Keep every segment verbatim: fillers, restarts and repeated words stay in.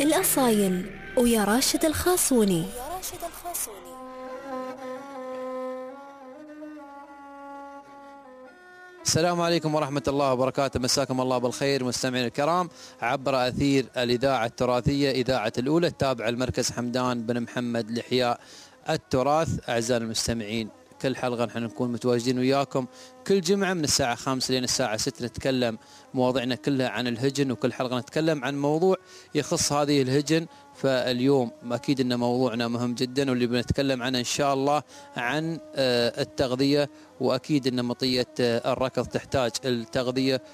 الأصايل ويا راشد الخاصوني. السلام عليكم ورحمة الله وبركاته، مساكم الله بالخير مستمعين الكرام عبر أثير الإذاعة التراثية إذاعة الأولى التابعة لمركز حمدان بن محمد لإحياء التراث. أعزائي المستمعين، كل حلقة نحن نكون متواجدين وياكم كل جمعة من الساعة خمسة لين الساعة ستة، نتكلم مواضيعنا كلها عن الهجن، وكل حلقة نتكلم عن موضوع يخص هذه الهجن. فاليوم أكيد أن موضوعنا مهم جدا، واللي بنتكلم عنه إن شاء الله عن التغذية، وأكيد أن مطية الركض تحتاج التغذية.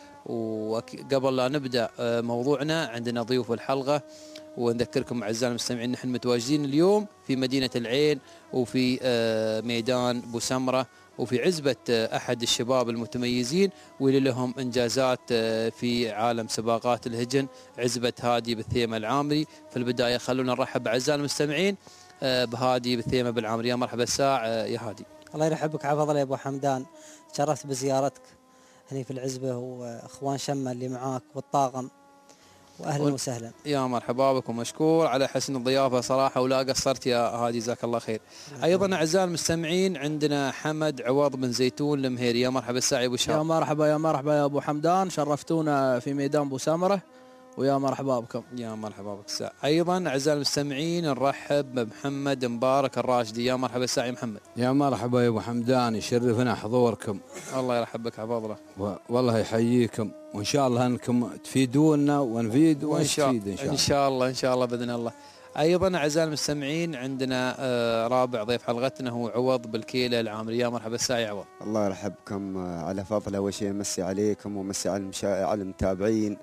وقبل لا نبدأ موضوعنا عندنا ضيوف الحلقة، ونذكركم أعزائي المستمعين نحن متواجدين اليوم في مدينة العين وفي ميدان بوسمرة، وفي عزبة أحد الشباب المتميزين واللي لهم إنجازات في عالم سباقات الهجن، عزبة هادي بالثيمة العامري. في البداية خلونا نرحب أعزائي المستمعين بهادي بالثيمة بالعامري. يا مرحبا الساعة يا هادي. الله يرحبك عفضل يا أبو حمدان، تشرفت بزيارتك هني في العزبة وإخوان شمة اللي معاك والطاقم، واهلا و... وسهلا. يا مرحبا بك ومشكور على حسن الضيافه صراحه، ولا قصرت يا هادي، جزاك الله خير. ايضا اعزائي المستمعين عندنا حمد عوض بن زيتون المهيري. يا مرحبا الساعي ابو شهاب. يا مرحبا يا مرحبا يا ابو حمدان، شرفتونا في ميدان بوسامره، ويا مرحبا بكم. يا مرحبا بك الساعي. ايضا اعزائي المستمعين نرحب بمحمد مبارك الراشدي. يا مرحبا الساعي محمد. يا مرحبا يا ابو حمدان، يشرفنا حضوركم. الله يرحبك عفضله. والله يحييكم، وان شاء الله انكم تفيدونا ونفيد ونستفيد ان شاء الله. ان شاء الله ان شاء الله باذن الله. ايضا اعزائي المستمعين عندنا رابع ضيف حلقتنا هو عوض بالكيله العامري. يا مرحبا الساعي عوض. الله يرحبكم على فضله، اول شيء مسي عليكم ومسي على المشا... على المتابعين،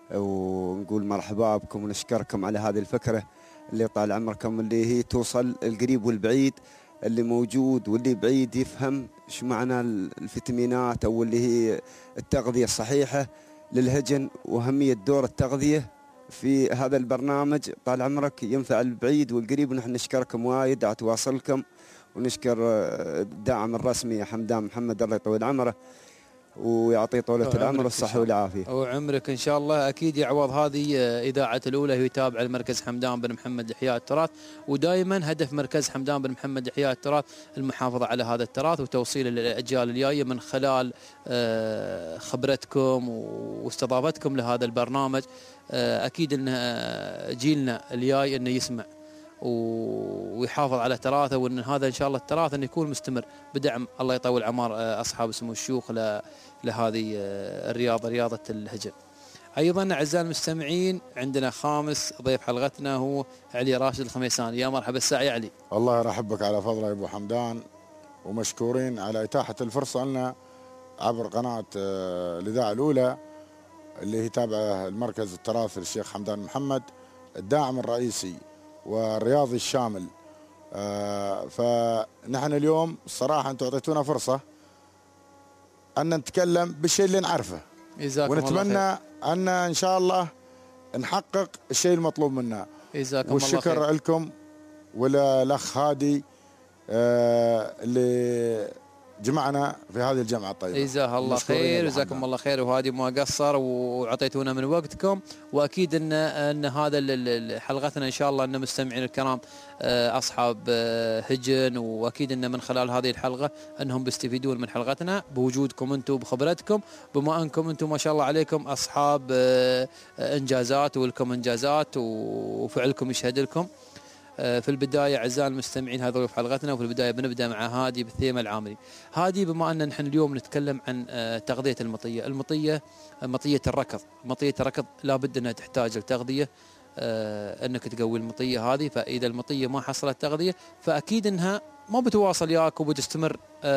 ونقول مرحبا بكم ونشكركم على هذه الفكره اللي طال عمركم، اللي هي توصل القريب والبعيد، اللي موجود واللي بعيد يفهم شو معنى الفيتامينات او اللي هي التغذيه الصحيحه للهجن، واهميه دور التغذيه في هذا البرنامج. طال عمرك ينفع البعيد والقريب، ونحن نشكركم وايد على تواصلكم، ونشكر الداعم الرسمي حمدان محمد الله يطول عمره ويعطيه طولة العمر والصحة والعافية. وعمرك إن شاء الله. أكيد يا عوض، هذه إذاعة الأولى هي تابعة لمركز حمدان بن محمد لإحياء التراث، ودائما هدف مركز حمدان بن محمد لإحياء التراث المحافظة على هذا التراث وتوصيله للأجيال الجاية من خلال خبرتكم واستضافتكم لهذا البرنامج. أكيد أن جيلنا الجاي أنه يسمع ويحافظ على تراثه، وان هذا ان شاء الله التراث انه يكون مستمر بدعم الله يطول اعمار اصحاب سمو الشيوخ لهذه الرياضه، رياضه الهجن. ايضا اعزائي المستمعين عندنا خامس ضيف حلقتنا هو علي راشد الخميساني. يا مرحبا الساعي علي. الله يرحبك على فضله يا ابو حمدان، ومشكورين على اتاحه الفرصه لنا عبر قناه الاذاعه الاولى اللي هي تابعه المركز التراثي للشيخ حمدان محمد، الداعم الرئيسي والرياضي الشامل. آه فنحن اليوم الصراحة أنتم أعطيتونا فرصة أن نتكلم بالشيء اللي نعرفه، ونتمنى أن إن شاء الله نحقق الشيء المطلوب منا. والشكر لكم وللأخ هادي آه اللي جمعنا في هذه الجمعة الطيبة. جزاه الله خير، جزاكم الله خير، وهذه ما قصر وعطيتونا من وقتكم. واكيد ان ان هذا حلقتنا ان شاء الله ان مستمعين الكرام اصحاب هجن، واكيد ان من خلال هذه الحلقه انهم بيستفيدون من حلقتنا بوجودكم انتم بخبرتكم، بما انكم انتم ما شاء الله عليكم اصحاب انجازات ولكم انجازات وفعلكم يشهد لكم. في البداية أعزائي المستمعين هذا في حلقتنا، وفي البداية بنبدأ مع هادي بالثيمة العامري. هادي، بما أن نحن اليوم نتكلم عن تغذية المطية، المطية مطية الركض، مطية الركض لابد أنها تحتاج لتغذية، أنك تقوي المطية هذه. فإذا المطية ما حصلت تغذية فأكيد أنها ما بتواصل ياك وبتستمر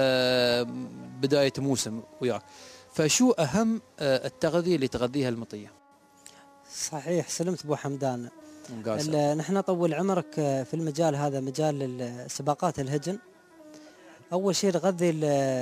بداية موسم وياك. فشو أهم التغذية اللي تغذيها المطية؟ صحيح، سلمت أبو حمدان. نحن طول عمرك في المجال هذا، مجال سباقات الهجن. أول شيء نغذي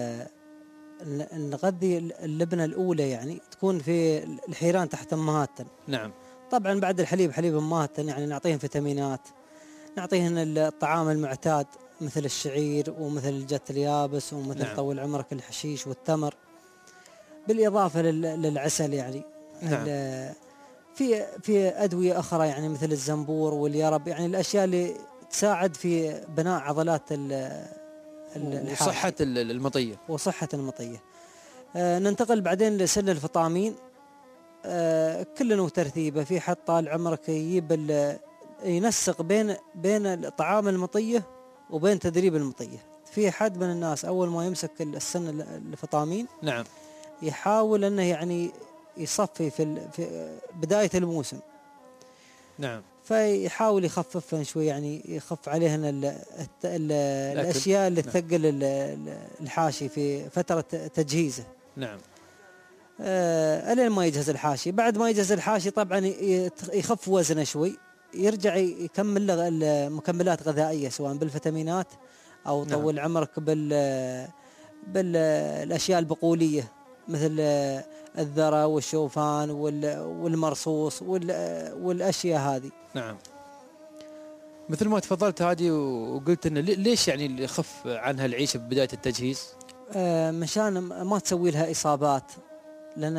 نغذي اللبنة الأولى، يعني تكون في الحيران تحت أمهاتن. نعم. طبعا بعد الحليب حليب أمهاتن، يعني نعطيهم فيتامينات، نعطيهن الطعام المعتاد مثل الشعير ومثل الجت اليابس ومثل نعم. طول عمرك الحشيش والتمر، بالإضافة للعسل يعني. نعم. في في ادويه اخرى يعني مثل الزنبور واليرب، يعني الاشياء اللي تساعد في بناء عضلات ال وصحة المطية وصحة المطية. آه ننتقل بعدين لسن الفطامين. آه كلنا وترتيبه. في حد طال عمرك يجيب ينسق بين بين طعام المطية وبين تدريب المطية. في حد من الناس أول ما يمسك السن الفطامين نعم يحاول أنه يعني يصفي في, في بداية الموسم. نعم. فيحاول يخففهم شوي، يعني يخف عليهن ال ال ال الأشياء اللي نعم. تثقل الحاشي في فترة تجهيزه. نعم. آه ألين ما يجهز الحاشي. بعد ما يجهز الحاشي طبعا يخف وزنه شوي، يرجع يكمل له المكملات الغذائية سواء بالفيتامينات أو نعم. طول عمرك بال بالأشياء البقولية مثل الذرة والشوفان والمرصوص والأشياء هذه. نعم. مثل ما تفضلت هذه وقلت إنه ليش يعني يخف عنها العيشة ببداية التجهيز؟ آه مشان ما تسوي لها إصابات، لأن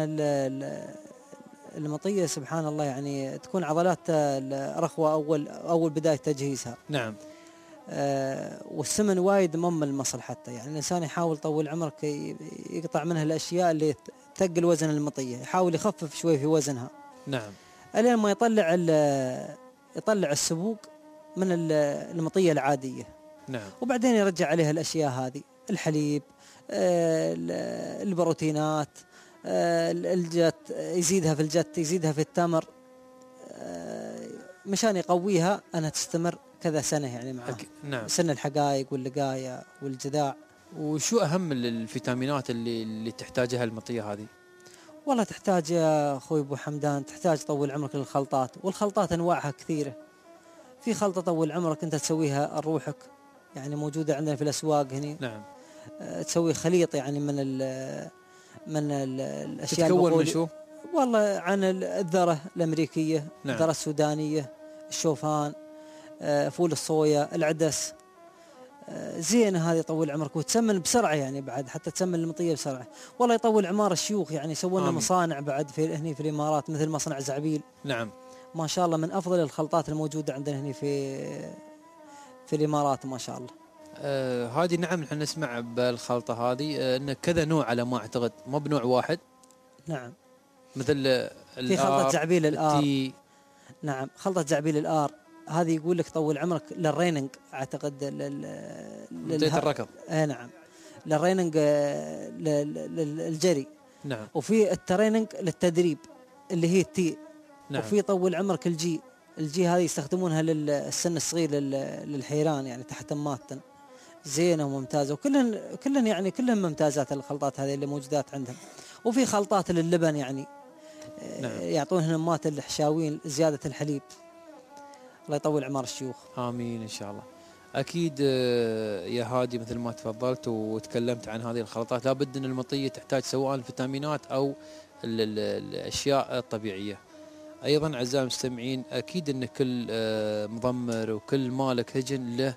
المطية سبحان الله يعني تكون عضلات الرخوة أول أول بداية تجهيزها. نعم. آه والسمن وايد مم المصل، حتى يعني الإنسان يحاول طول عمرك يقطع منها الأشياء اللي تثقل وزن المطية، يحاول يخفف شوي في وزنها. نعم. ألين ما يطلع يطلع السبوق من المطية العادية. نعم. وبعدين يرجع عليها الأشياء هذه، الحليب، آه البروتينات، آه الجت، يزيدها في الجت، يزيدها في التمر، آه مشان يقويها أنها تستمر كذا سنة يعني معها. نعم. سن الحقائق واللقايا والجذاع. وشو أهم الفيتامينات اللي اللي تحتاجها المطية هذه؟ والله تحتاج يا أخوي أبو حمدان، تحتاج طول عمرك للخلطات، والخلطات أنواعها كثيرة. في خلطة طول عمرك أنت تسويها لروحك، يعني موجودة عندنا في الأسواق هنا. نعم. أه تسوي خليط يعني من ال من ال الأشياء تتكون من شو؟ والله عن الذرة الأمريكية، نعم. الذرة السودانية، الشوفان، أه فول الصويا، العدس. أه زينة هذه طول عمرك وتسمن بسرعة، يعني بعد حتى تسمن المطية بسرعة. والله يطول عمار الشيوخ، يعني يسوون مصانع بعد في هنا في الإمارات مثل مصنع زعبيل. نعم. ما شاء الله من أفضل الخلطات الموجودة عندنا هنا في في الإمارات ما شاء الله. آه هذه نعم نحن نسمع بالخلطة هذه آه إن كذا نوع على ما أعتقد، ما بنوع واحد. نعم. مثل في خلطة زعبيل الآر. التي. نعم خلطة زعبيل الآر هذه يقول لك طول عمرك للريننج أعتقد منطقة الركض. آه نعم للريننج للجري. نعم. وفي التريننج للتدريب اللي هي التي. نعم. وفي طول عمرك الجي. الجي هذه يستخدمونها للسن الصغير للحيران يعني تحت ماتن. زينة وممتازة وكلن كلن يعني كلهم ممتازات الخلطات هذه اللي موجودات عندهم. وفي خلطات للبن يعني نعم. يعطونها مات الحشاوين زيادة الحليب. الله يطول عمر الشيوخ. آمين إن شاء الله. أكيد يا هادي مثل ما تفضلت وتكلمت عن هذه الخلطات، لابد أن المطية تحتاج سواء الفيتامينات أو الأشياء الطبيعية. أيضا أعزائي المستمعين أكيد أن كل مضمر وكل مالك هجن له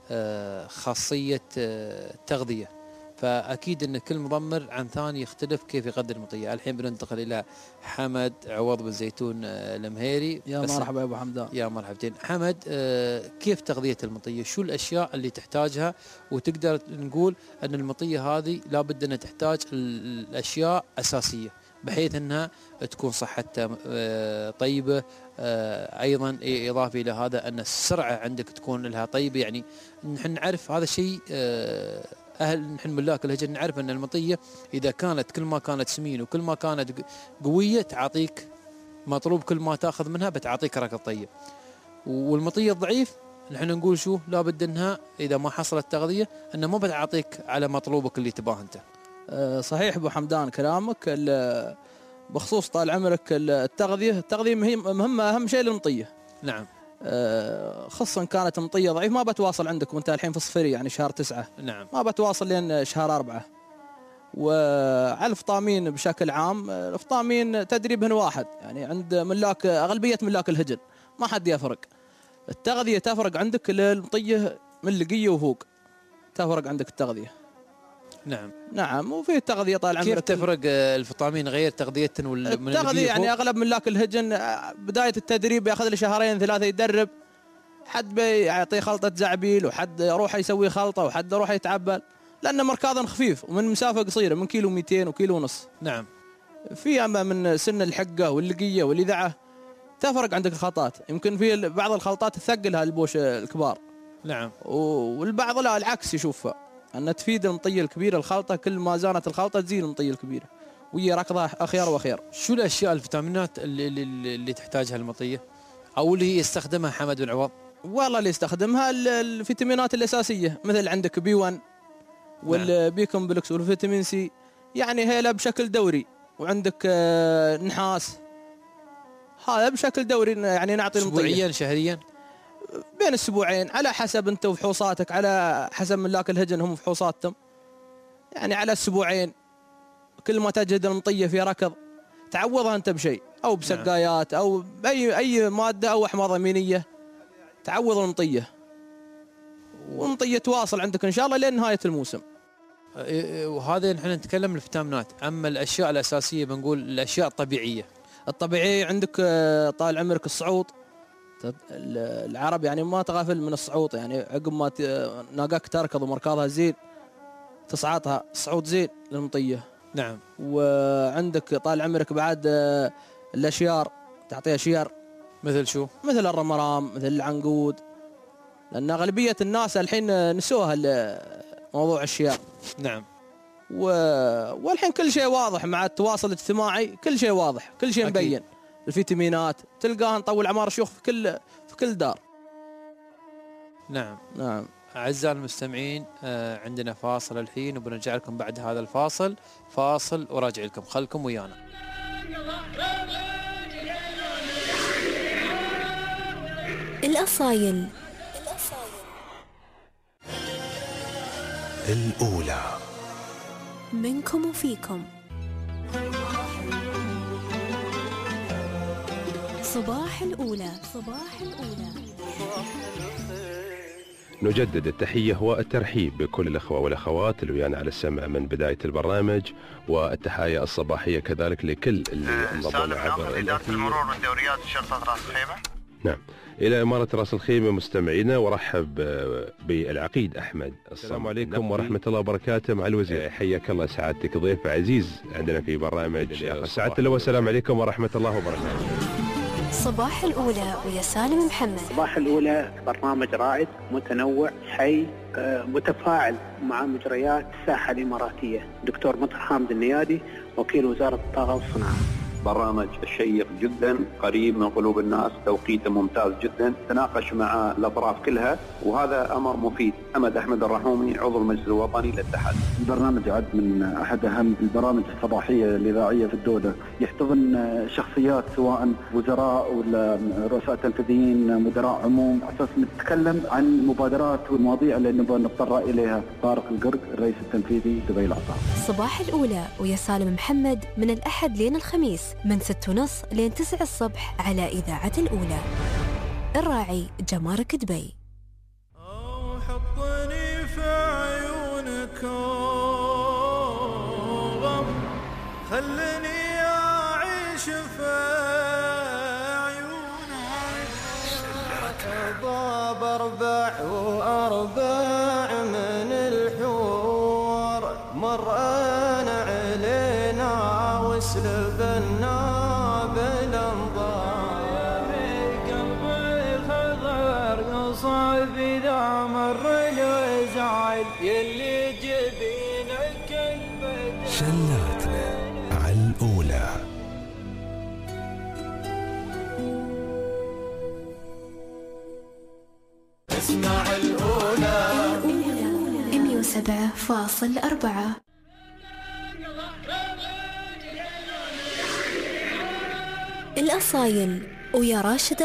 خاصية تغذية، فأكيد أن كل مضمر عن ثاني يختلف كيف يقدر المطية. الحين بننتقل إلى حمد عوض بن زيتون المهيري. يا مرحبا يا أبو حمدان. يا مرحبتين حمد. كيف تغذية المطية؟ شو الأشياء اللي تحتاجها وتقدر نقول أن المطية هذه لابد أنها تحتاج الأشياء أساسية بحيث أنها تكون صحتها طيبة؟ أيضا إضافة إلى هذا أن السرعة عندك تكون لها طيبة. يعني نحن نعرف هذا الشيء، أهل نحن ملاك الهجن نعرف أن المطية إذا كانت كل ما كانت سمين وكل ما كانت قوية تعطيك مطلوب، كل ما تأخذ منها بتعطيك ركض طيب. والمطية الضعيف نحن نقول شو لابد أنها إذا ما حصلت تغذية أنها ما بتعطيك على مطلوبك اللي تباه أنت. أه صحيح أبو حمدان كلامك. بخصوص طال عمرك التغذية، التغذية مهمة أهم شيء للمطية. نعم. أه خصوصا كانت المطية ضعيف ما بتواصل عندك وانت الحين في الصفري يعني شهر تسعة. نعم. ما بتواصل لين شهر أربعة. وعلى الفطامين بشكل عام، الفطامين تدريبهن واحد يعني عند ملاك أغلبية ملاك الهجن ما حد يفرق. التغذية تفرق عندك للمطية من لقية وفوق، تفرق عندك التغذية. نعم نعم. وفي تغذيه طال عمرك. كيف تفرق الفطامين غير تغذيه من التغذيه؟ يعني اغلب ملاك الهجن بدايه التدريب ياخذ له شهرين ثلاثه يدرب، حد بيعطيه خلطه زعبيل، وحد يروح يسوي خلطه، وحد يروح يتعبل، لان مركاضا خفيف ومن مسافه قصيره من كيلو مئتين وكيلو ونص. نعم. في اما من سن الحقه واللقيه والاذاعه تفرق عندك الخلطات، يمكن في بعض الخلطات تثقلها البوش الكبار. نعم. والبعض لا العكس يشوفها ان تفيد المطيه الكبيره الخلطه، كل ما زانت الخلطه تزيد المطيه الكبيره، وهي ركضها اخير واخير. شو الاشياء الفيتامينات اللي, اللي, اللي تحتاجها المطيه او اللي يستخدمها حمد بن عوض؟ والله اللي يستخدمها الفيتامينات الاساسيه، مثل عندك بي واحد والبي كومبلكس والفيتامين سي، يعني هي بشكل دوري. وعندك نحاس، هذا بشكل دوري يعني نعطي المطيه. اسبوعيا شهريا؟ بين اسبوعين على حسب انت وفحوصاتك، على حسب ملاك الهجن هم فحوصاتهم، يعني على اسبوعين. كل ما تجد المطيه في ركض تعوضها انت بشيء، او بسقايات او باي اي ماده او احماض امينيه تعوض المطيه، والمطيه تواصل عندك ان شاء الله لين نهايه الموسم. وهذا نحن نتكلم الفيتامينات. اما الاشياء الاساسيه بنقول الاشياء الطبيعيه. الطبيعيه عندك طال عمرك الصعود، العرب يعني ما تغافل من الصعود، يعني عقب ما ناقاك تركض ومركاضها زين تصعدها صعود زين للمطيه. نعم. وعندك طال عمرك بعد الاشيار، تعطيها شيار. مثل شو؟ مثل الرمرام، مثل العنقود، لان اغلبيه الناس الحين نسوها موضوع الشيار. نعم. و... والحين كل شيء واضح مع التواصل الاجتماعي، كل شيء واضح، كل شيء مبين. الفيتامينات تلقاها نطول اعمار الشيوخ في كل في كل دار. نعم. نعم. أعزائي المستمعين، عندنا فاصل الحين وبنرجع لكم بعد هذا الفاصل. فاصل وراجع لكم، خلكم ويانا. الأصايل الأولى منكم وفيكم. صباح الأولى. صباح الأولى. نجدد التحية والترحيب بكل الأخوة والأخوات اللي ويانا على السمع من بداية البرنامج، والتحايا الصباحية كذلك لكل اللي انضموا عبر إدارة المرور والدوريات شرطة رأس الخيمة. نعم، إلى إمارة رأس الخيمة مستمعينا، ورحب بالعقيد أحمد. السلام عليكم ورحمة الله وبركاته. مع الوزير، حياك الله سعادتك، ضيف عزيز عندنا في برنامج سعادة الله. والسلام عليكم ورحمة الله وبركاته. صباح الأولى ويا سالم محمد. صباح الأولى برنامج رائد متنوع حي متفاعل مع مجريات الساحة الإماراتية. دكتور مطر حامد النيادي، وكيل وزارة الطاقة والصناعة. برنامج شيق جدا، قريب من قلوب الناس، توقيته ممتاز جدا، تناقش مع الأطراف كلها، وهذا أمر مفيد. أحمد أحمد الرحومي، عضو المجلس الوطني للاتحاد. البرنامج عد من أحد أهم البرامج الصباحية الإذاعية في الدولة، يحتضن شخصيات سواء وزراء ولا رؤساء تنفيذيين، مدراء عموم، أساس نتكلم عن المبادرات والمواضيع اللي نبغى نتطرق إليها. طارق القرق، الرئيس التنفيذي دبي العطاء. صباح الأولى ويا سالم محمد من الأحد لين الخميس من ست ونص لين تسع الصبح على إذاعة الأولى. الراعي جمارك دبي. أو حطني في عيونك خلني أعيش في عيونك. ضاب أربع وأربع من الحور مرأنا علينا وسلبنا بالانظار. قلبي خضر قصب إذا مر الوزعل يلي جبينك البدر. شلاتنا على الأولى. اسمع الأولى مية وسبعة فاصل أربعة. الأصايل ويا راشد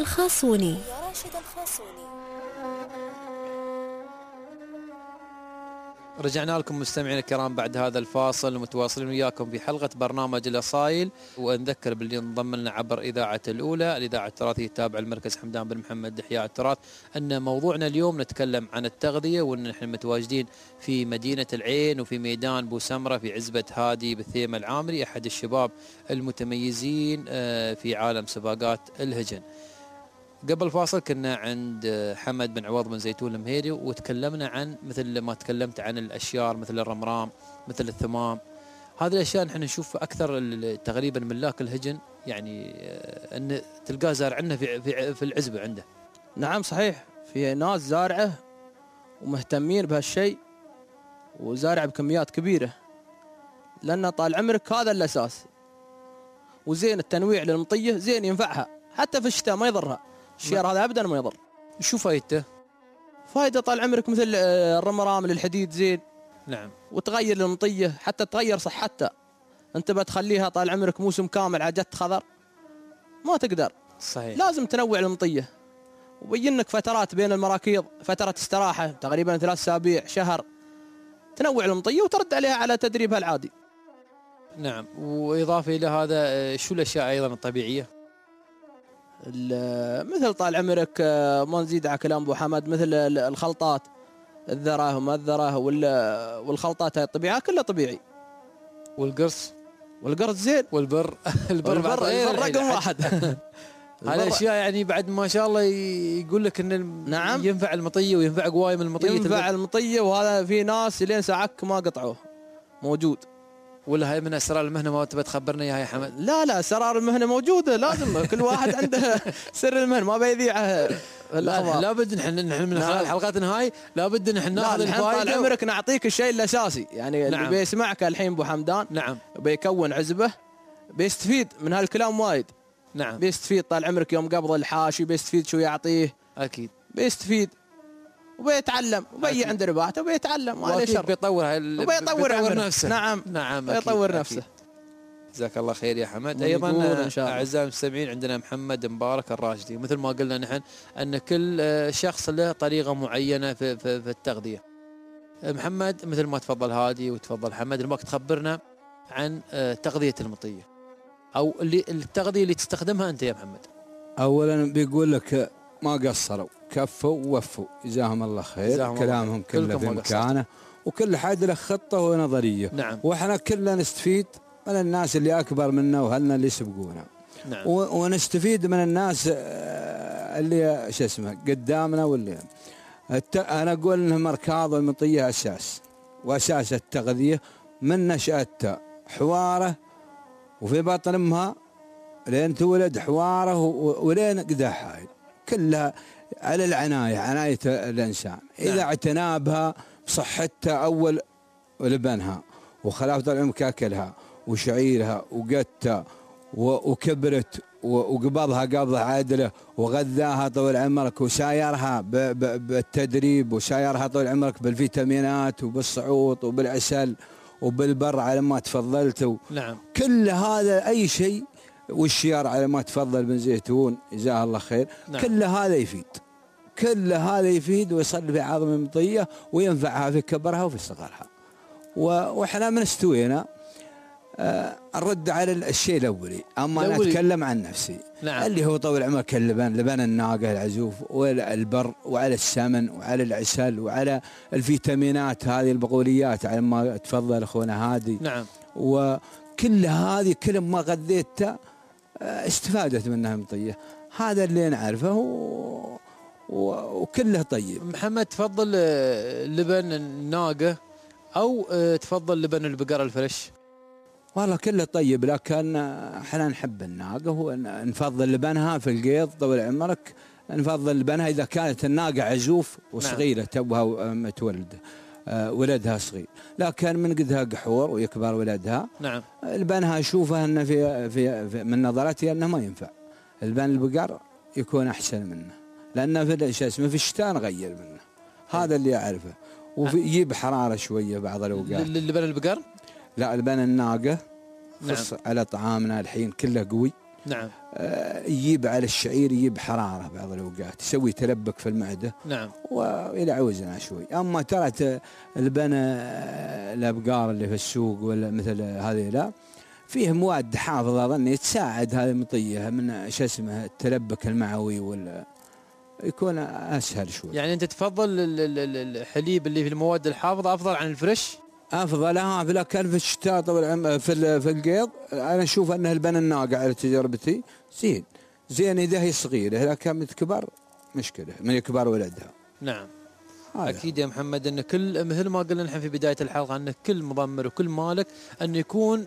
رجعنا لكم مستمعينا الكرام بعد هذا الفاصل، ومتواصلين وياكم في حلقة برنامج الأصايل. ونذكر باللي انضم لنا عبر إذاعة الأولى، الإذاعة التراثية التابعة للمركز حمدان بن محمد لإحياء التراث، أن موضوعنا اليوم نتكلم عن التغذية، وأن نحن متواجدين في مدينة العين وفي ميدان بوسمرة في عزبة هادي بالثيمة العامري، أحد الشباب المتميزين في عالم سباقات الهجن. قبل فاصل كنا عند حمد بن عوض بن زيتون المهيري، وتكلمنا عن مثل ما تكلمت عن الأشيار مثل الرمرام مثل الثمام. هذه الأشياء نحن نشوف أكثر تقريبا ملاك الهجن يعني أن تلقاه زارعنا في في في العزبة عنده. نعم صحيح، في ناس زارعه ومهتمين بهالشيء وزارع بكميات كبيرة، لأن طال عمرك هذا الأساس. وزين التنويع للمطية زين ينفعها حتى في الشتاء ما يضرها. الشيار هذا ابدا ما يضر. شو فايدته؟ فايده طال عمرك مثل الرمرام للحديد زين. نعم. وتغير المطيه حتى تغير صحتها. انت بتخليها طال عمرك موسم كامل على جت خضر ما تقدر. صحيح. لازم تنوع المطيه، وبينك فترات بين المراكيض، فتره استراحه تقريبا ثلاث اسابيع شهر، تنوع المطيه وترد عليها على تدريبها العادي. نعم. واضافه الى هذا شو الاشياء ايضا الطبيعيه؟ مثل طال عمرك ما نزيد على كلام ابو حمد، مثل الخلطات، الذره وما الذره والخلطات هاي الطبيعه كلها طبيعي. والقرص والقرص زين. والبر البر, البر, البر رقم واحد. هذه الاشياء يعني بعد ما شاء الله يقول لك ان نعم ينفع المطيه وينفع قوايم المطيه. ينفع المطيه، وهذا في ناس لين ساعك ما قطعوه موجود. ولا هاي من اسرار المهنه ما تبي تخبرنا اياها يا حمد؟ لا لا اسرار المهنه موجوده، لازم كل واحد عنده سر المهنه ما بيذيعها. لا لابد نحن نحن من خلال حلقاتنا هاي لابد نحن ناخذ الفائده. طال عمرك نعطيك الشيء الاساسي يعني. نعم. اللي بيسمعك الحين ابو حمدان نعم بيكون عزبه بيستفيد من هالكلام وايد. نعم. بيستفيد طال عمرك يوم قبض الحاشي بيستفيد شو يعطيه. اكيد بيستفيد وبيتعلم وبيجي عند رباحته وبيتعلم وعليه شر. بيطور هاي وبيطور نفسه. نعم نعم بيطور نفسه. جزاك الله خير يا حمد. ايضا اعزائي المستمعين عندنا محمد مبارك الراشدي، مثل ما قلنا نحن ان كل شخص له طريقه معينه في, في, في التغذيه. محمد مثل ما تفضل هادي وتفضل حمد، نبغاك تخبرنا عن تغذيه المطيه او اللي التغذيه اللي تستخدمها انت يا محمد. اولا بيقول لك ما قصروا، كفوا ووفوا، جزاهم الله خير. كلامهم كله بامكانه، وكل حد له خطه ونظريه. نعم. واحنا كلنا نستفيد من الناس اللي اكبر منا وهلنا اللي يسبقونا. نعم. ونستفيد من الناس اللي شو اسمه قدامنا. واللي انا اقول انهم مركاض المطيه اساس واساس التغذيه من نشاتها، حواره وفي بطن امها لين تولد حواره ولين قداحها، كلها على العنايه، عنايه الانسان. اذا نعم. اعتنى بها بصحتها اول ولبنها وخلافه العمر كاكلها وشعيرها وقتها وكبرت وقبضها قبضه عادله وغذاها طول عمرك وسايرها بالتدريب وسايرها طول عمرك بالفيتامينات وبالصعوط وبالعسل وبالبر على ما تفضلت. نعم. كل هذا اي شيء، والشيار على ما تفضل بن زيتون جزاه الله خير. نعم. كل هذا يفيد، كل هذا يفيد ويصل في عظم المطيه وينفعها في كبرها وفي صغرها. واحنا من استوينا آه نرد على الشيء الاولي، اما انا اتكلم عن نفسي. نعم. اللي هو طول عمرك اللبن، لبن الناقه العزوف والبر وعلى السمن وعلى العسل وعلى الفيتامينات هذه البقوليات على ما تفضل اخونا هادي. نعم. وكل هذه كل ما غذيتها استفادت منها المطيه. هذا اللي نعرفه و... و... وكله طيب. محمد تفضل لبن الناقه او تفضل لبن البقر الفريش؟ والله كله طيب، لكن احنا نحب الناقه ونفضل لبنها في القيض طول عمرك. نفضل لبنها اذا كانت الناقه عزوف وصغيره. نعم. توها متولده ولدها صغير، لكن من قدها قحور ويكبر ولدها. نعم. لبنها اشوفها انه في, في, في من نظرتي انه ما ينفع. لبن البقر يكون احسن منه، لانه في شو اسمه في الشتاء نغير منه. هذا اللي اعرفه. ويجيب حراره شويه بعض الاوقات. لبن البقر؟ لا، لبن الناقه. نعم. على طعامنا الحين كله قوي. نعم. آه يجيب على الشعير يجيب حراره بعض الاوقات، يسوي تلبك في المعده. نعم. ويلعوزنا شوي. اما ترى البنا الابقار اللي في السوق ولا مثل هذه لا فيه مواد حافظه اظني تساعد هذه المطيه من شو اسمه التلبك المعوي ولا يكون اسهل شوي. يعني انت تفضل الحليب اللي في المواد الحافظه افضل عن الفريش؟ افضل. ها في كان في الشتاء طبعا في في القيض انا اشوف ان البنا الناقع على تجربتي زين زين اذا هي صغيره، لكن من كبر مشكله من كبار ولدها. نعم. اكيد يا محمد ان كل مثل ما قلنا نحن في بدايه الحلقه ان كل مضمر وكل مالك ان يكون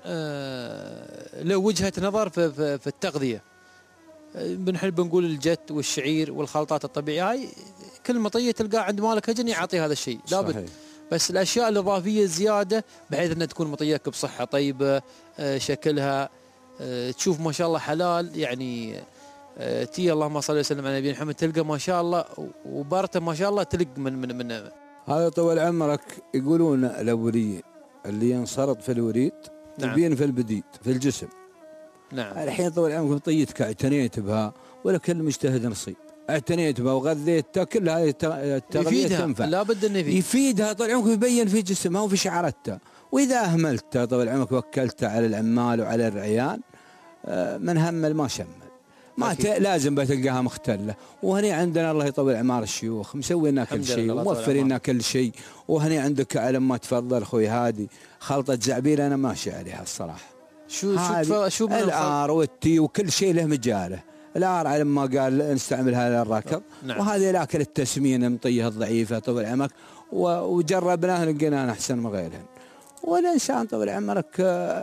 آه له وجهه نظر في, في, في التغذيه. بنحب نقول الجت والشعير والخلطات الطبيعيه هاي كل مطيه تلقاه عند مالك هجن يعطي هذا الشيء لابد. بس الاشياء الاضافيه الزياده بحيث انها تكون مطياك بصحه طيبه، آه شكلها آه تشوف ما شاء الله حلال يعني. آه تي اللهم صل وسلم على نبينا محمد تلقى ما شاء الله وبرته ما شاء الله تلق من من من هذا طول عمرك. يقولون الاوليين اللي ينصرط في الوريد يبين في البديد في الجسم. نعم. الحين طول عمرك مطيتك اعتنيت بها ولا كل مجتهد نصيب، اعتنيت بها وغذيتها كل هذه التغذيه تنفع. لابد انه يفيد. يفيدها طول عمرك يبين في جسمها وفي شعرتها. واذا اهملتها طول عمرك وكلتها على العمال وعلى الرعيان من همل ما شمل ما ت... لازم بتلقاها مختله. وهني عندنا الله يطول اعمار الشيوخ مسوي لنا كل شيء وموفرين لنا كل شيء. وهني عندك على ما تفضل اخوي هادي خلطه زعبيل انا ماشي عليها الصراحه. شو شو شو الار والتي وكل شيء له مجاله. الار على ما قال نستعملها للركض. نعم. وهذه الاكل التسمين المطيه الضعيفه طول عمرك وجربناها لقيناها احسن من غيرهن. والانسان طول عمرك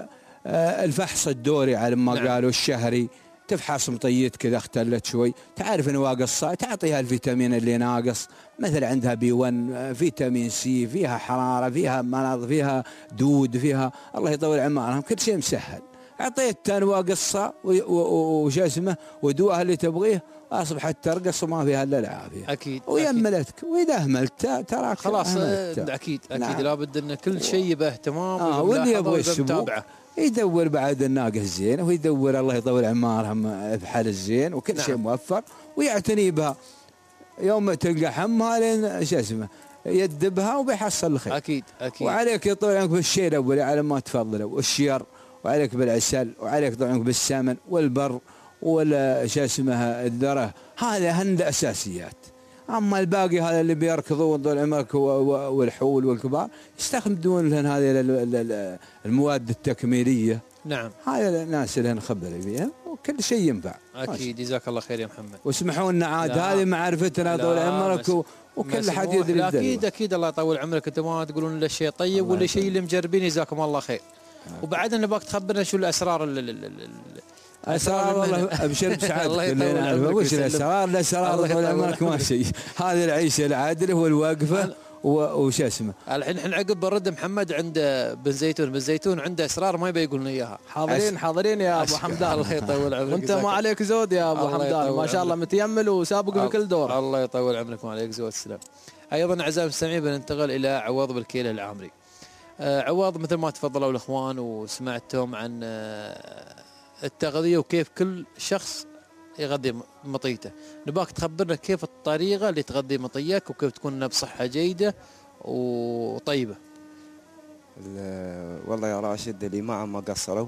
الفحص الدوري على ما نعم. قالوا الشهري تفحص مطيتك اذا اختلت شوي تعرف انه ناقص تعطيها الفيتامين اللي ناقص. مثل عندها بي واحد فيتامين سي فيها حراره فيها مناظ فيها دود فيها الله يطول عمرهم كل شيء مسهل. اعطيتها نواقصها وش اسمه ودواها اللي تبغيه اصبحت ترقص وما فيها الا العافيه. اكيد. ويملتك واذا اهملت تراك خلاص اكيد اكيد نعم. لابد ان كل شيء باهتمام آه واللي يبغى يتابعه يدور بعد الناقه الزين ويدور الله يطول عمارهم بحال الزين وكل نعم. شيء موفر ويعتني بها. يوم تلقى حمها لين شو اسمه يدبها وبيحصل الخير. اكيد اكيد. وعليك يطول عنك بالشيء الاول على ما تفضله والشير وعليك بالعسل وعليك طبعا بالسمن والبر ولا شو اسمه الذره. هذا هن الاساسيات. اما الباقي هذا اللي بيركضون طول عمرك والحول والكبار يستخدمون لهن هذه المواد التكميليه. نعم. هاي الناس اللي نخبر فيها وكل شيء ينفع. اكيد جزاك الله خير يا محمد. واسمحوا لنا عاد هذه معرفتنا طول عمرك و... وكل حد يدري. اكيد اكيد الله يطول عمرك. انت ما تقولون الا شيء طيب ولا شيء اللي مجربين جزاكم الله خير. آه. وبعدين نبغاك تخبرنا شو الاسرار ال اسرار والله ابشر بسعادتك اللي نعرفه. وش الاسرار؟ الاسرار طول عمرك ما شيء. هذه العيشه العادله والواقفه وش اسمه. الحين احنا عقب برد محمد عند بن زيتون بن زيتون عنده اسرار ما يبي يقول لنا اياها. حاضرين حاضرين يا ابو حمدان. الله يطول عمرك. وانت ما عليك زود يا ابو حمدان ما شاء الله متيمل وسابق في كل دور. الله يطول عمرك ما عليك زود. السلام. ايضا اعزائي المستمعين بننتقل الى عوض بالكيله العامري. آه عوض مثل ما تفضلوا الاخوان وسمعتهم عن آه التغذيه وكيف كل شخص يغذي مطيته. نباك تخبرنا كيف الطريقه اللي تغذي مطيك وكيف تكون بصحه جيده وطيبه. والله يا راشد اللي معه ما قصروا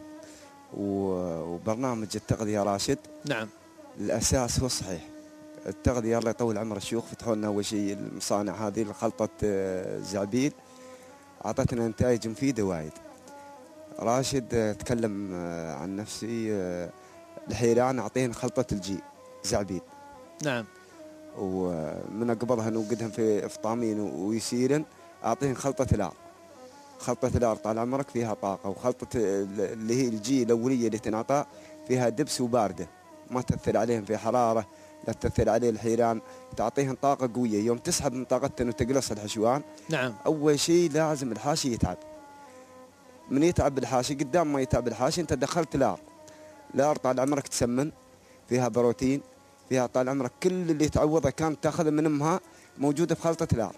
وبرنامج التغذيه يا راشد نعم الاساس هو صحيح. التغذيه الله يطول عمر الشيوخ فتحوا لنا اول شيء المصانع هذه خلطه زعبيل اعطتنا نتائج مفيده وايد. راشد تكلم عن نفسي الحيران اعطيهن خلطه الجي زعبيل نعم ومن قبضها نوقدهم في افطامين ويسيرن اعطيهن خلطه الار. خلطه الار طال عمرك فيها طاقه وخلطه اللي هي الجي الاوليه اللي تنعطى فيها دبس وبارده ما تاثر عليهم في حراره لا تاثر عليه الحيران تعطيهن طاقه قويه. يوم تسحب من طاقتهن وتقلص الحشوان نعم اول شيء لازم الحاشي يتعب. من يتعب بالحاشي قدام ما يتعب بالحاشي انت دخلت لار. لار طال عمرك تسمن فيها بروتين فيها طال عمرك كل اللي تعوضها كانت تاخذ من امها موجوده في خلطه لار.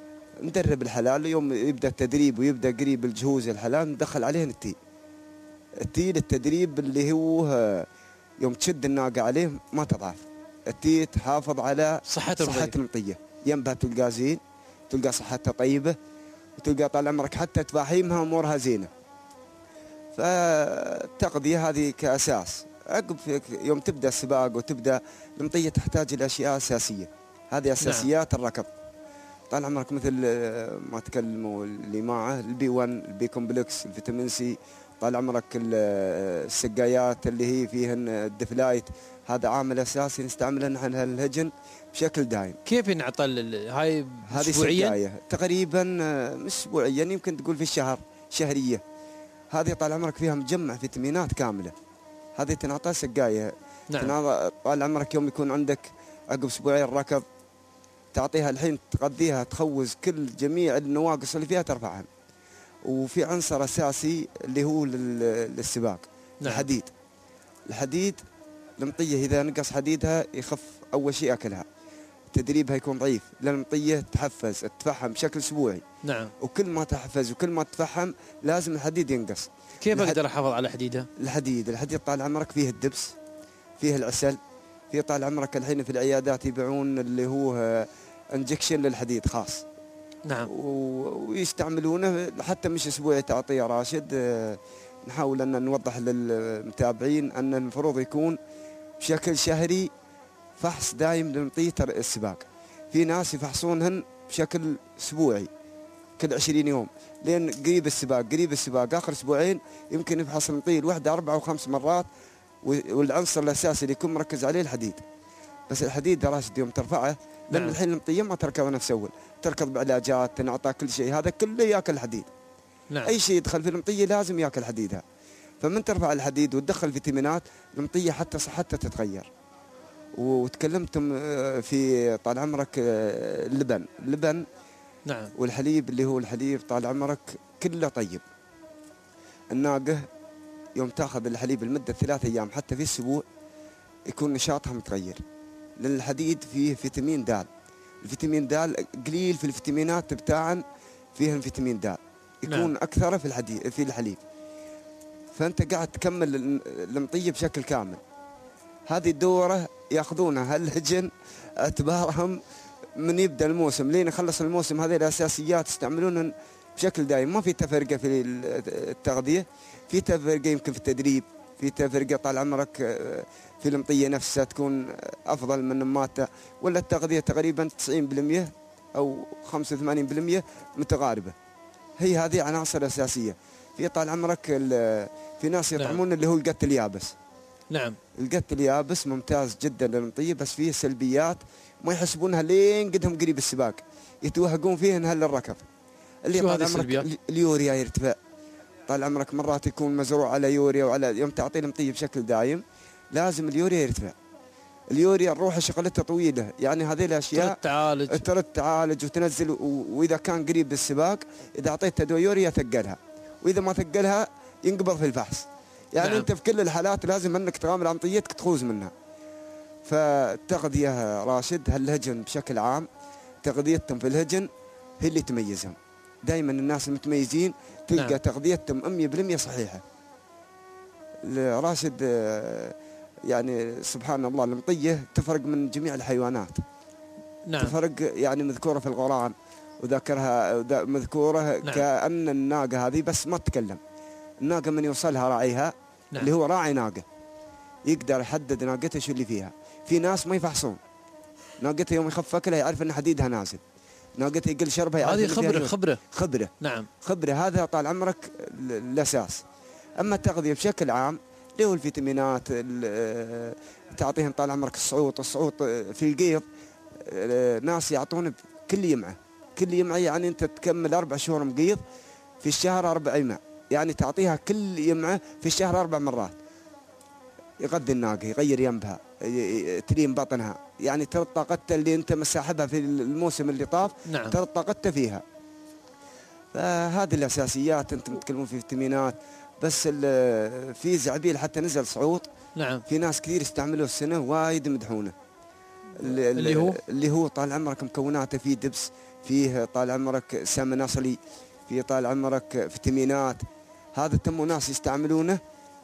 ندرب الحلال يوم يبدا التدريب ويبدا قريب الجهوز الحلال ندخل عليهن التي التي للتدريب اللي هو يوم تشد الناقة عليه ما تضعف، التي تحافظ على صحة صحة المطية، ينبها تلقى زين، تلقى صحتها طيبة، وتلقى طال عمرك حتى تفاحيمها امورها زينة. فالتغذية هذه كأساس. عقب يوم تبدأ السباق وتبدأ المطية تحتاج إلى أشياء أساسية، هذه أساسيات نعم. الركض طال عمرك مثل ما تكلموا اللي معه البي واحد، البي كومبلكس، الفيتامين سي، طال عمرك السقايات اللي هي فيهن الدفلايت، هذا عامل أساسي نستعمله نحن الهجن بشكل دائم. كيف ينعطى هاي هذه سقاية تقريبا أسبوعيا، يمكن تقول في الشهر شهرية. هذه طال عمرك فيها مجمع فيتامينات كاملة، هذه تنعطى سقاية. نعم. طال عمرك يوم يكون عندك عقب أسبوعين ركض تعطيها الحين تغذيها تخوز كل جميع النواقص اللي فيها ترفعها. وفي عنصر أساسي اللي هو للسباق نعم. الحديد. الحديد المطية إذا نقص حديدها يخف أول شيء أكلها، تدريبها يكون ضعيف، لأن المطية تحفز تتفحم بشكل أسبوعي نعم. وكل ما تحفز وكل ما تتفحم لازم الحديد ينقص. كيف أقدر أحافظ على حديدها؟ الحديد الحديد طال عمرك فيه الدبس، فيه العسل، في طال عمرك الحين في العيادات يبيعون اللي هو انجكشن للحديد خاص نعم، ويستعملونه حتى مش اسبوعي تعطيه راشد. نحاول ان نوضح للمتابعين ان المفروض يكون بشكل شهري فحص دائم لمطية السباق. في ناس يفحصونهن بشكل اسبوعي كل عشرين يوم، لان قريب السباق قريب السباق اخر اسبوعين يمكن يفحص المطية الوحده اربع او خمس مرات، والعنصر الاساسي اللي يكون مركز عليه الحديد. بس الحديد يا راشد يوم ترفعه، لان نعم. الحين المطية ما تركض نفس اول، تركض بعلاجات تنعطى كل شيء، هذا كله ياكل حديد نعم. اي شيء يدخل في المطية لازم ياكل حديدها. فمن ترفع الحديد وتدخل فيتامينات المطية حتى صحتها تتغير. وتكلمتم في طال عمرك اللبن اللبن نعم، والحليب اللي هو الحليب طال عمرك كله طيب. الناقة يوم تاخذ الحليب لمدة ثلاث أيام حتى في الأسبوع يكون نشاطها متغير، لأن الحديد فيه فيتامين د. الفيتامين د قليل في الفيتامينات بتاعن فيها الفيتامين د يكون نعم. أكثر في الحديد في الحليب. فأنت قاعد تكمل المطية بشكل كامل. هذه الدورة يأخذونها الهجن اعتبارهم من يبدأ الموسم لين يخلص الموسم. هذه الأساسيات يستعملونها بشكل دائم، ما في تفرقة في التغذية، في تفرقة يمكن في التدريب، في تفرقة طال عمرك في المطية نفسها تكون أفضل من نماتها، ولا التغذية تقريبا تسعين بالمئة أو خمسة وثمانين بالمئة متقاربة. هي هذه عناصر أساسية. في طال عمرك في ناس يطعمون نعم. اللي هو القت اليابس. نعم، القت اليابس ممتاز جدا للمطية، بس فيه سلبيات ما يحسبونها لين قدهم قريب السباق، يتوهقون فيه انها للركض. اللي طال عمرك اليوريا يرتفع، طال عمرك مرات يكون مزروع على يوريا، وعلى يوم تعطيه المطية بشكل دائم لازم اليوريا يرتفع. اليوريا الروح شغلتها طويله، يعني هذه الاشياء ترد تعالج ترد تعالج وتنزل. واذا كان قريب بالسباق اذا اعطيته دواء يوريا ثقلها، واذا ما ثقلها ينقبض في الفحص. يعني نعم. انت في كل الحالات لازم انك تغامر عن مطيتك تخوز منها. فالتغذيه راشد هالهجن بشكل عام تغذيتهم في الهجن هي اللي تميزهم. دائما الناس المتميزين تلقى نعم. تغذيتهم مية بالمئة صحيحه. راشد يعني سبحان الله المطية تفرق من جميع الحيوانات نعم. تفرق يعني مذكورة في القرآن وذكرها مذكورة نعم. كأن الناقة هذه بس ما تتكلم. الناقة من يوصلها راعيها نعم. اللي هو راعي ناقة يقدر يحدد ناقته شو اللي فيها. في ناس ما يفحصون ناقته، يوم يخف أكلها يعرف أن حديدها نازل، ناقته يقل شربها يعرف هذه خبرة خبرة خبرة نعم خبرة. هذا طال عمرك الأساس. أما التغذية بشكل عام اللي هو الفيتامينات تعطيهم طال عمرك الصعوط الصعوط في القيض. ناس يعطون كل يمعة كل يمعة يعني أنت تكمل أربع شهور مقيض في الشهر أربع يمع، يعني تعطيها كل يمعة في الشهر أربع مرات. يغذي الناقة يغير ينبها تلين بطنها، يعني ترى طاقتها اللي أنت مساحبها في الموسم اللي طاف نعم. ترى طاقتها فيها. فهذه الأساسيات. أنتم تتكلمون في فيتامينات بس في زعبيل حتى نزل صعود نعم. في ناس كثير يستعملوه السنة وايد مدحونه. اللي هو اللي هو طال عمرك مكوناته فيه دبس، فيه طال عمرك سمن أصلي، فيه طال عمرك فيتامينات. هذا تم ناس يستعملونه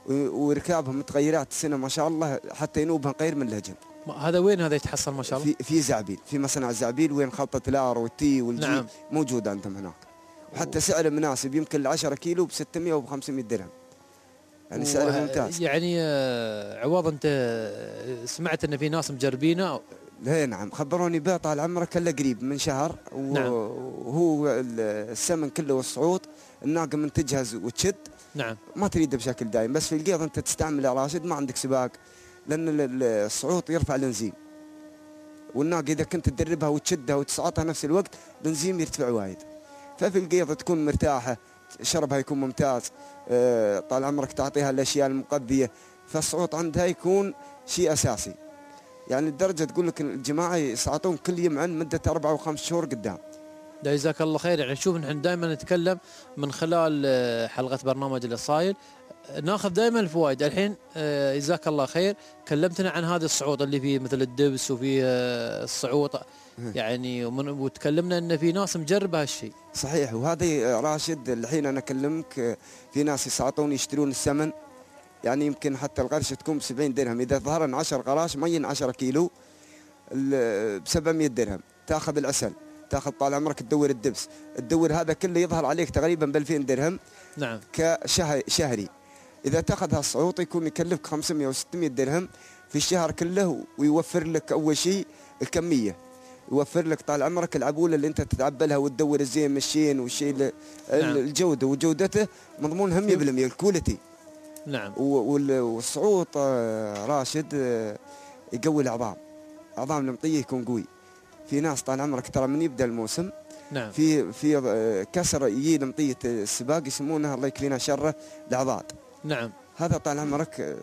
وركابهم متغيرات السنة ما شاء الله، حتى ينوبها غير من الهجن. هذا وين هذا يتحصل ما شاء الله؟ في في زعبيل، في مصنع زعبيل وين خلطة الار والتي والجي. نعم. موجودة عندهم هناك، وحتى سعره مناسب، يمكن العشرة كيلو ب ستمائة وب خمسمائة درهم، يعني سعره ممتاز. يعني عوض انت سمعت ان في ناس مجربينه؟ لا نعم، خبروني به طال عمرك الا قريب من شهر، وهو نعم. السمن كله والصعود الناقه من تجهز وتشد. نعم. ما تريده بشكل دائم، بس في القيض انت تستعمل يا راشد ما عندك سباق، لان الصعود يرفع الانزيم، والناقه اذا كنت تدربها وتشدها وتصعطها نفس الوقت الانزيم يرتفع وايد. ففي القيض تكون مرتاحه، شربها يكون ممتاز، أه طال عمرك تعطيها الاشياء المقضيه، فالصعود عندها يكون شيء اساسي. يعني الدرجه تقول لك الجماعه يصعطون كل يوم عن مده اربع وخمس شهور قدام. لا جزاك الله خير. يعني شوف نحن دائما نتكلم من خلال حلقه برنامج الاصايل ناخذ دائما الفوائد. الحين جزاك الله خير كلمتنا عن هذه الصعود اللي فيه مثل الدبس وفي الصعود يعني، وتكلمنا ان في ناس مجربه هالشيء. صحيح، وهذا راشد الحين انا اكلمك في ناس يصعطون يشترون السمن، يعني يمكن حتى القرشه تكون ب سبعين درهم، اذا ظهرن عشر قراش مين عشرة كيلو ب سبعمائة درهم. تاخذ العسل، تاخذ طال عمرك تدور الدبس، الدور هذا كله يظهر عليك تقريبا ب ألفين درهم. نعم. كشهري. اذا تاخذ هالصعوط يكون يكلفك خمسمائة وستمائة درهم في الشهر كله، ويوفر لك اول شيء الكميه، يوفر لك طال عمرك العبوله اللي انت تتعبلها وتدور الزين مشين والشيء. نعم. الجوده وجودته مضمونها مئة بالمئة الكواليتي. نعم. والصعود راشد يقوي العظام، عظام المطيه يكون قوي. في ناس طال عمرك ترى من يبدا الموسم. نعم. في في كسر يجي لمطيه السباق يسمونها الله يكفينا شره العضاد. نعم. هذا طال عمرك.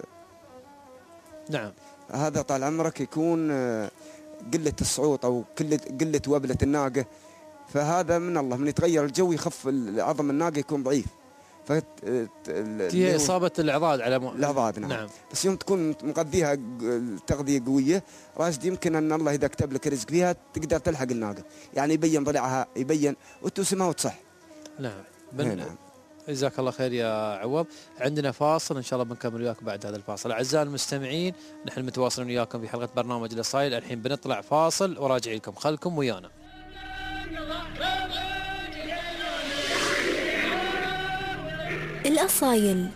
نعم. هذا طال عمرك يكون قله الصعود او قله قله وبله الناقه، فهذا من الله، من يتغير الجو يخف عظم الناقه يكون ضعيف، ف هي اصابه العضاد على م... العضاد. نعم. نعم. بس يوم تكون مقضيها تغذيه قويه راشد يمكن ان الله اذا كتب لك رزق فيها تقدر تلحق الناقه، يعني يبين ضلعها يبين وتوسمها وتصح. نعم. بن... نعم. جزاك الله خير يا عوض. عندنا فاصل ان شاء الله بنكمل وياك بعد هذا الفاصل. اعزائي المستمعين نحن متواصلين وياكم في حلقه برنامج الاصايل. الحين بنطلع فاصل وراجع لكم، خلكم ويانا. الأصايل.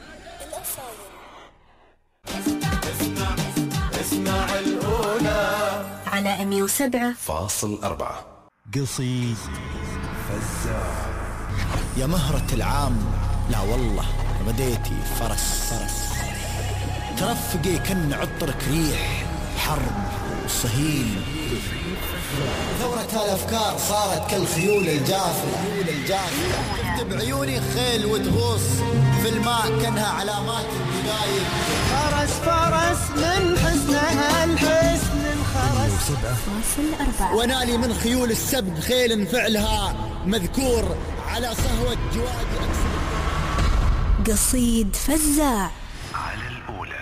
اسمع اسمع الأولى على مئة وسبعة فاصل أربعة. قصيد فزاع يا مهرة العام، لا والله بديتي فرس فرس ترفقي كن عطرك ريح حرب وصهيل. ثورة الأفكار صارت كالخيول الجافية تكتب عيوني خيل وتغوص في الماء كأنها علامات البداية. فرس فرس من حسنها الحسن الخرس. ونالي من خيول السبق خيل فعلها مذكور على صهوة جوادي أكسر. قصيد فزاع على الأولى.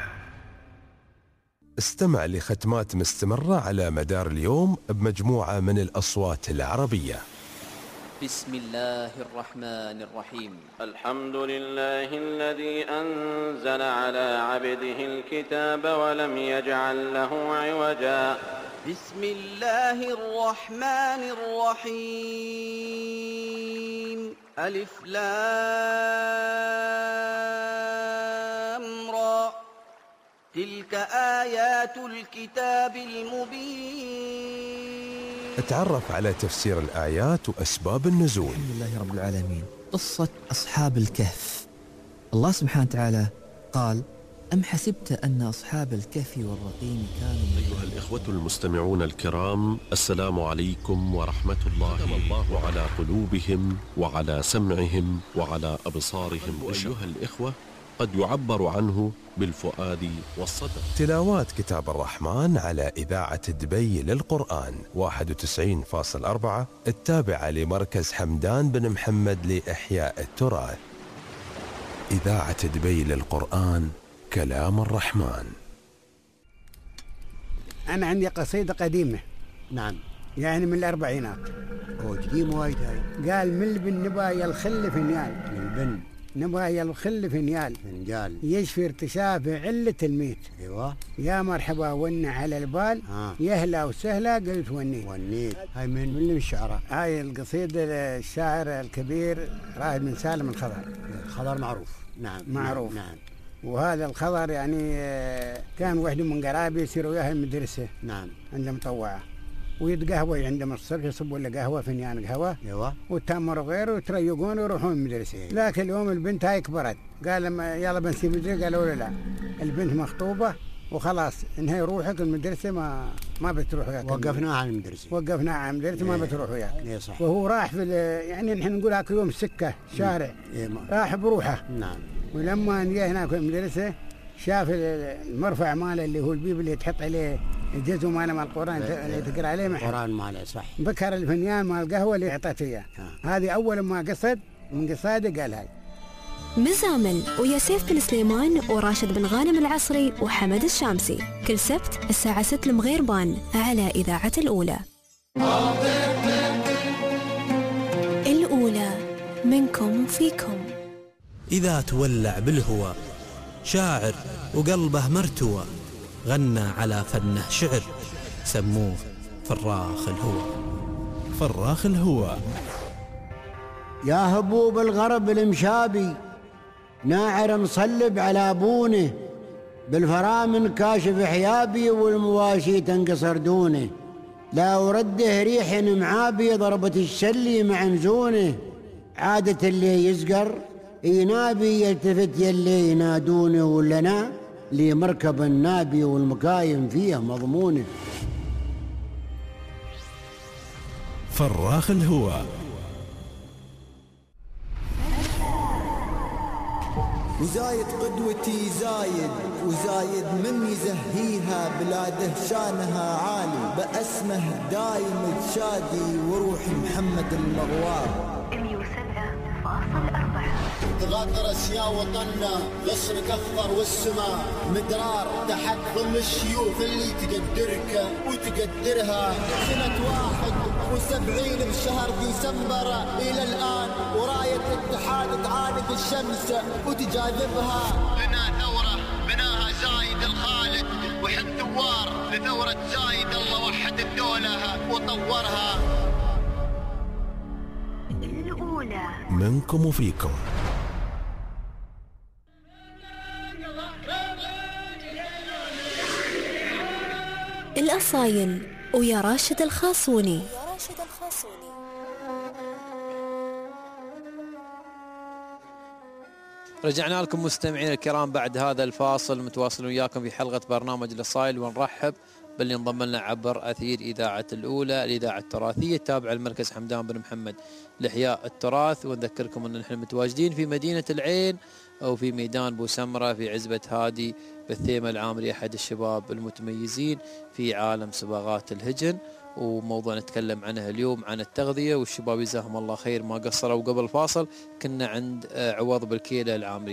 استمع لختمات مستمرة على مدار اليوم بمجموعة من الأصوات العربية. بسم الله الرحمن الرحيم. الحمد لله الذي أنزل على عبده الكتاب ولم يجعل له عوجا. بسم الله الرحمن الرحيم. ألف لام را. تلك آيات الكتاب المبين. اتعرف على تفسير الآيات وأسباب النزول. الحمد لله رب العالمين. قصة أصحاب الكهف. الله سبحانه وتعالى قال: أم حسبت أن أصحاب الكهف والرقيم كانوا. أيها الإخوة المستمعون الكرام، السلام عليكم ورحمة الله. ختم الله على قلوبهم وعلى سمعهم وعلى أبصارهم. أيها الإخوة، قد يعبر عنه بالفؤاد والصدر. تلاوات كتاب الرحمن على إذاعة دبي للقرآن واحد وتسعين فاصلة أربعة التابعة لمركز حمدان بن محمد لإحياء التراث. إذاعة دبي للقرآن، كلام الرحمن. أنا عندي قصيدة قديمة. نعم. يعني من الأربعينات. أوه قديم وايد هاي. قال: من البن نبا يا الخل فنيال. من البن. نبغى الخل فنيال فنجال يشفي ارتشاف علة الميت. ايوه يا مرحبا ون على البال آه. يهلا وسهلا قلت ونيت ونيت. هاي من من الشعراء؟ هاي القصيدة الشاعر الكبير رائد بن سالم الخضر. الخضر معروف. نعم معروف. نعم. وهذا الخضر يعني كان وحده من قرابي يصيروا وياها المدرسة. نعم. عنده مطوعة ويتقهوى عندهم الصبح يصبوا له قهوة فنيان قهوة. ايوه. وتمروا غيره وتريقون ويروحون المدرسة. لكن اليوم البنت هاي كبرت قال لما يلا بنسيب المدرسة قالوا له لا البنت مخطوبة وخلاص انهي روحك المدرسة ما ما بتروح وياك. وقفناها عن المدرسة. وقفناها عن المدرسة ما بتروح وياك. ايه صح. وهو راح في يعني نحن نقول هاك اليوم سكة شارع. إيه راح بروحه. نعم. ولما جاء هناك في المدرسة شاف المرفع ماله اللي هو البيب اللي تحط عليه الجزء ماله مال القرآن اللي تقرأ عليه محل. القرآن ماله صح. بكر الفنيان مال القهوة اللي أعطته إياه. هذه أول ما قصد من قصاده قال هاي. مزامل ويا سيف بن سليمان وراشد بن غانم العصري وحمد الشامسي كل سبت الساعة ستة المغيربان على إذاعة الأولى. الأولى منكم وفيكم. إذا تولع بالهوى شاعر وقلبه مرتوى غنى على فنه شعر سموه فراخ الهوى. فراخ الهوى. يا هبوب الغرب المشابي ناعر نصلب على بونه بالفرامن كاشف حيابي والمواشي تنقصر دونه لا ورده ريح معابي ضربة الشلي مع نزونه عادة اللي يزقر ينابي يلتفت يلي ينادونه ولنا لي مركب النابي والمكايم فيه مضمونه. فراخ الهوى. وزايد قدوتي زايد وزايد من يزهيها بلاده شانها عالي بأسمه دايم تشادي وروح محمد المغوار. مية وسبعة فاصل أربعة. تغطرس يا وطننا غصنك أخضر والسماء مدرار تحت ظل الشيوخ اللي تقدرك وتقدرها. سنة واحد وسبعين بشهر ديسمبر إلى الآن وراية اتحاد تعاند الشمس وتجاذبها. لنا ثورة بناها زايد الخالد وحن ثوار لثورة زايد الله وحد الدولة وطورها. الأولى منكم وفيكم. الأصايل ويا راشد الخاصوني. رجعنا لكم مستمعين الكرام بعد هذا الفاصل متواصل وياكم في حلقة برنامج الأصايل ونرحب باللي انضم لنا عبر أثير إذاعة الأولى الإذاعة التراثية التابعة للمركز حمدان بن محمد لإحياء التراث. ونذكركم أن نحن متواجدين في مدينة العين أو في ميدان بوسمرة في عزبة هادي بالثيمة العامري أحد الشباب المتميزين في عالم صباغات الهجن. وموضوع نتكلم عنه اليوم عن التغذية والشباب جزاهم الله خير ما قصروا. قبل الفاصل كنا عند عوض بالكيلة العامري.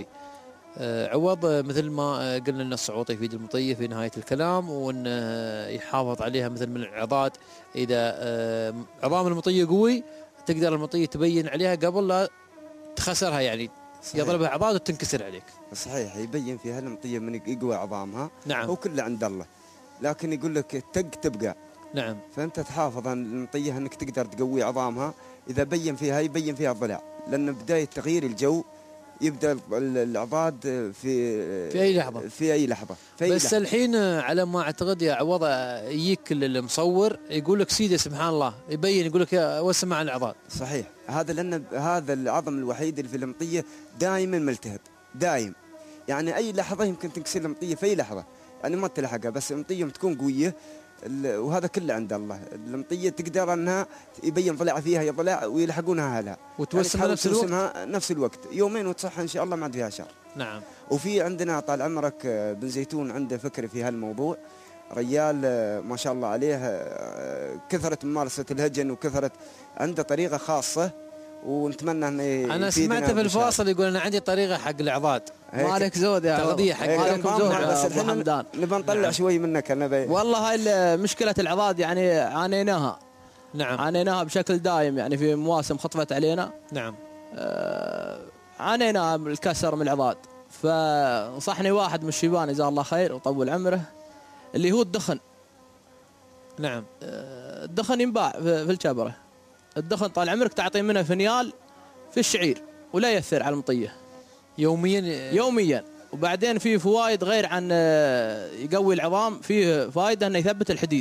عوض مثل ما قلنا لنا الصعوط يفيد المطية في نهاية الكلام وأن يحافظ عليها مثل من العظات. إذا عظام المطية قوي تقدر المطية تبين عليها قبل لا تخسرها يعني صحيح. يضربها عظات وتنكسر عليك. صحيح يبين فيها المطية من يقوى عظامها. نعم. هو كله عند الله لكن يقول لك تق تبقى. نعم. فأنت تحافظ على المطية أنك تقدر تقوي عظامها. إذا بين فيها يبين فيها الضلع لأن بداية تغيير الجو يبدأ العضاد في في أي لحظة في أي لحظة في أي بس لحظة. الحين على ما أعتقد يا عوض يجيك المصور يقول لك سيدي سبحان الله يبين يقول لك وسم عن العضاد. صحيح هذا لأن هذا العظم الوحيد اللي في المطية دائما ملتهب دائم يعني أي لحظة يمكن تنكسر المطية في أي لحظة يعني ما تلحقها بس المطية تكون قوية وهذا كله عند الله. المطية تقدر أنها يبين ضلع فيها يا ضلع ويلحقونها هلا وتوسمها يعني نفس الوقت نفس الوقت يومين وتصح إن شاء الله ما عاد فيها شر. نعم. وفي عندنا طال عمرك بن زيتون عنده فكر في هالموضوع رجال ما شاء الله عليه كثرة ممارسة الهجن وكثرة عنده طريقة خاصة ونتمنى انه انا سمعت في الفاصل يقول انا عندي طريقه حق العضاد ما عليك زود يا تغذيه حق ما عليكم زود بس الحين نبى نطلع نعم. شوي منك انا بي. والله هاي مشكله العضاد يعني عانيناها. نعم. عانيناها بشكل دائم يعني في مواسم خطفت علينا. نعم. آه عانينا من الكسر من العضاد، فنصحني واحد من الشيبان جزاه الله خير وطول عمره اللي هو الدخن. نعم. الدخن ينباع في الجبره. الدخن طال عمرك تعطي منه فنيال في الشعير ولا يأثر على المطيه يوميا يوميا. وبعدين فيه فوائد غير عن يقوي العظام، فيه فائده انه يثبت الحديد.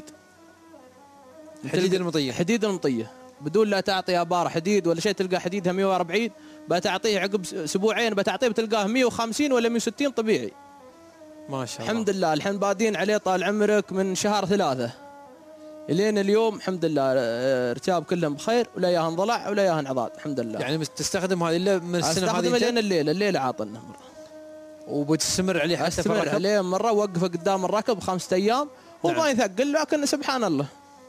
حديد المطيه حديد المطيه بدون لا تعطي ابار حديد ولا شيء، تلقى حديدها مئة وأربعين بتعطيه عقب اسبوعين بتعطيه بتلقاه مئة وخمسين ولا مئة وستين طبيعي. ما شاء الله. الحمد لله الحين بادين عليه طال عمرك من شهر ثلاثة الين اليوم الحمد لله، ركاب كلهم بخير ولا ياهن ضلع ولا ياهن عضاد الحمد لله. يعني تستخدم هذه الا من السنه هذه؟ استخدم لين الليله الليله عاطلنا مره وبتستمر عليه حتى استمر في عليه مره وقفه قدام الركب خمسة ايام وما نعم. يثقل، لكن سبحان الله.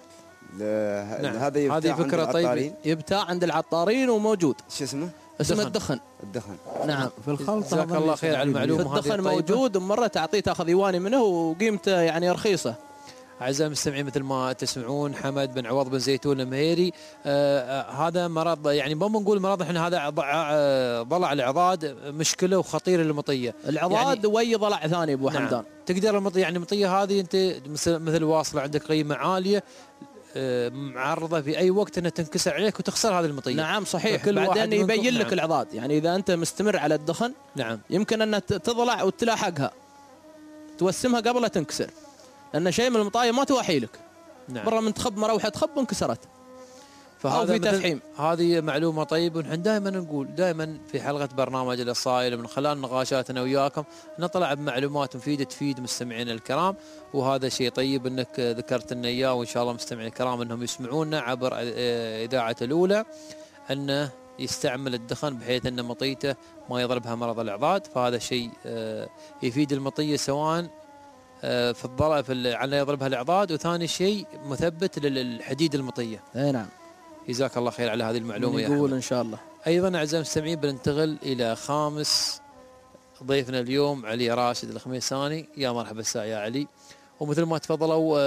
نعم. هذه هذه فكره طيبه. يبتاع عند العطارين وموجود. شو اسمه؟ اسمه الدخن. الدخن نعم. في الخلطه. جزاك الله خير على المعلومه هذه. الدخن موجود ومره تعطيه تاخذ ايواني منه وقيمته يعني رخيصه. أعزائي المستمعين مثل ما تسمعون حمد بن عوض بن زيتون المهيري، آه هذا مرض يعني ما بنقول مرض، احنا هذا ضلع العضاد مشكله وخطيره للمطيه. العضاد يعني وي ضلع ثاني ابو نعم. حمدان. تقدر المطيه يعني المطيه هذه انت مثل مثل واصله عندك قيمه عاليه، آه معرضه في اي وقت انها تنكسر عليك وتخسر هذه المطيه. نعم صحيح. بعدين يبين لك نعم. العضاد يعني اذا انت مستمر على الدخن نعم يمكن ان تضلع وتلاحقها توسمها قبل لا تنكسر، لأن شيء من المطاية ما توحي لك. نعم. مرة من تخب مروحة تخب وانكسرت. فهذا في تفحيم. هذه معلومة طيبة. ونحن دائما نقول دائما في حلقة برنامج الأصائل من خلال نقاشاتنا وياكم نطلع بمعلومات مفيدة تفيد مستمعينا الكرام، وهذا شيء طيب انك ذكرت لنا اياه، وان شاء الله مستمعين الكرام انهم يسمعونا عبر إذاعة الأولى انه يستعمل الدخن بحيث ان مطيته ما يضربها مرض الإعضاد، فهذا شيء يفيد المطية سواء في الضرب في على يضربها الإعضاد، وثاني شيء مثبت للحديد المطية. اي نعم. جزاك الله خير على هذه المعلومة يا نقول ان شاء الله. ايضا اعزائي المستمعين بننتقل الى خامس ضيفنا اليوم علي راشد الخميساني. يا مرحبا الساعة يا علي. ومثل ما تفضلوا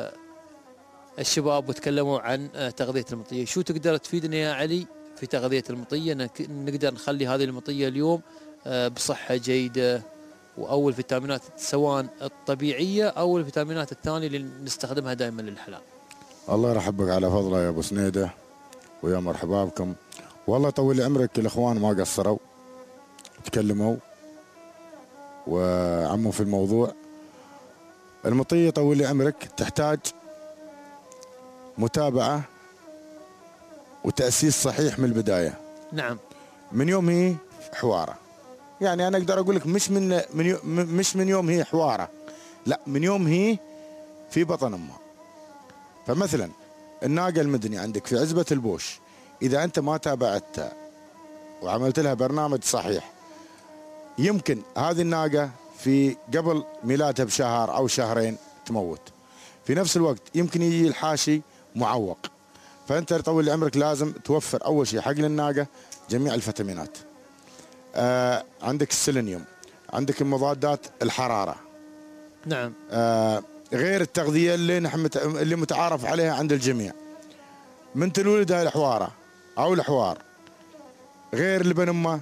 الشباب وتكلموا عن تغذية المطية، شو تقدر تفيدنا يا علي في تغذية المطية نقدر نخلي هذه المطية اليوم بصحة جيدة، أو الفيتامينات سواء الطبيعية أو الفيتامينات الثانية اللي نستخدمها دائما للحلال؟ الله يرحبك على فضله يا أبو سنيدة، ويا مرحبا بكم. والله طول عمرك الإخوان ما قصروا تكلموا وعموا في الموضوع. المطية طول عمرك تحتاج متابعة وتأسيس صحيح من البداية. نعم. من يوم هي حوارة، يعني أنا أقدر أقول لك مش من من يوم مش من يوم هي حوارة، لا من يوم هي في بطن أمها. فمثلا الناقة المدني عندك في عزبة البوش، إذا أنت ما تابعتها وعملت لها برنامج صحيح، يمكن هذه الناقة في قبل ميلادها بشهر أو شهرين تموت. في نفس الوقت يمكن يجي الحاشي معوق، فأنت طول عمرك لازم توفر أول شيء حق الناقة جميع الفيتامينات. آه عندك السيلينيوم، عندك المضادات الحرارة. نعم. آه غير التغذية اللي نحن اللي متعارف عليها عند الجميع. من تلولد هاي الحوارة أو الحوار غير لبن أمه،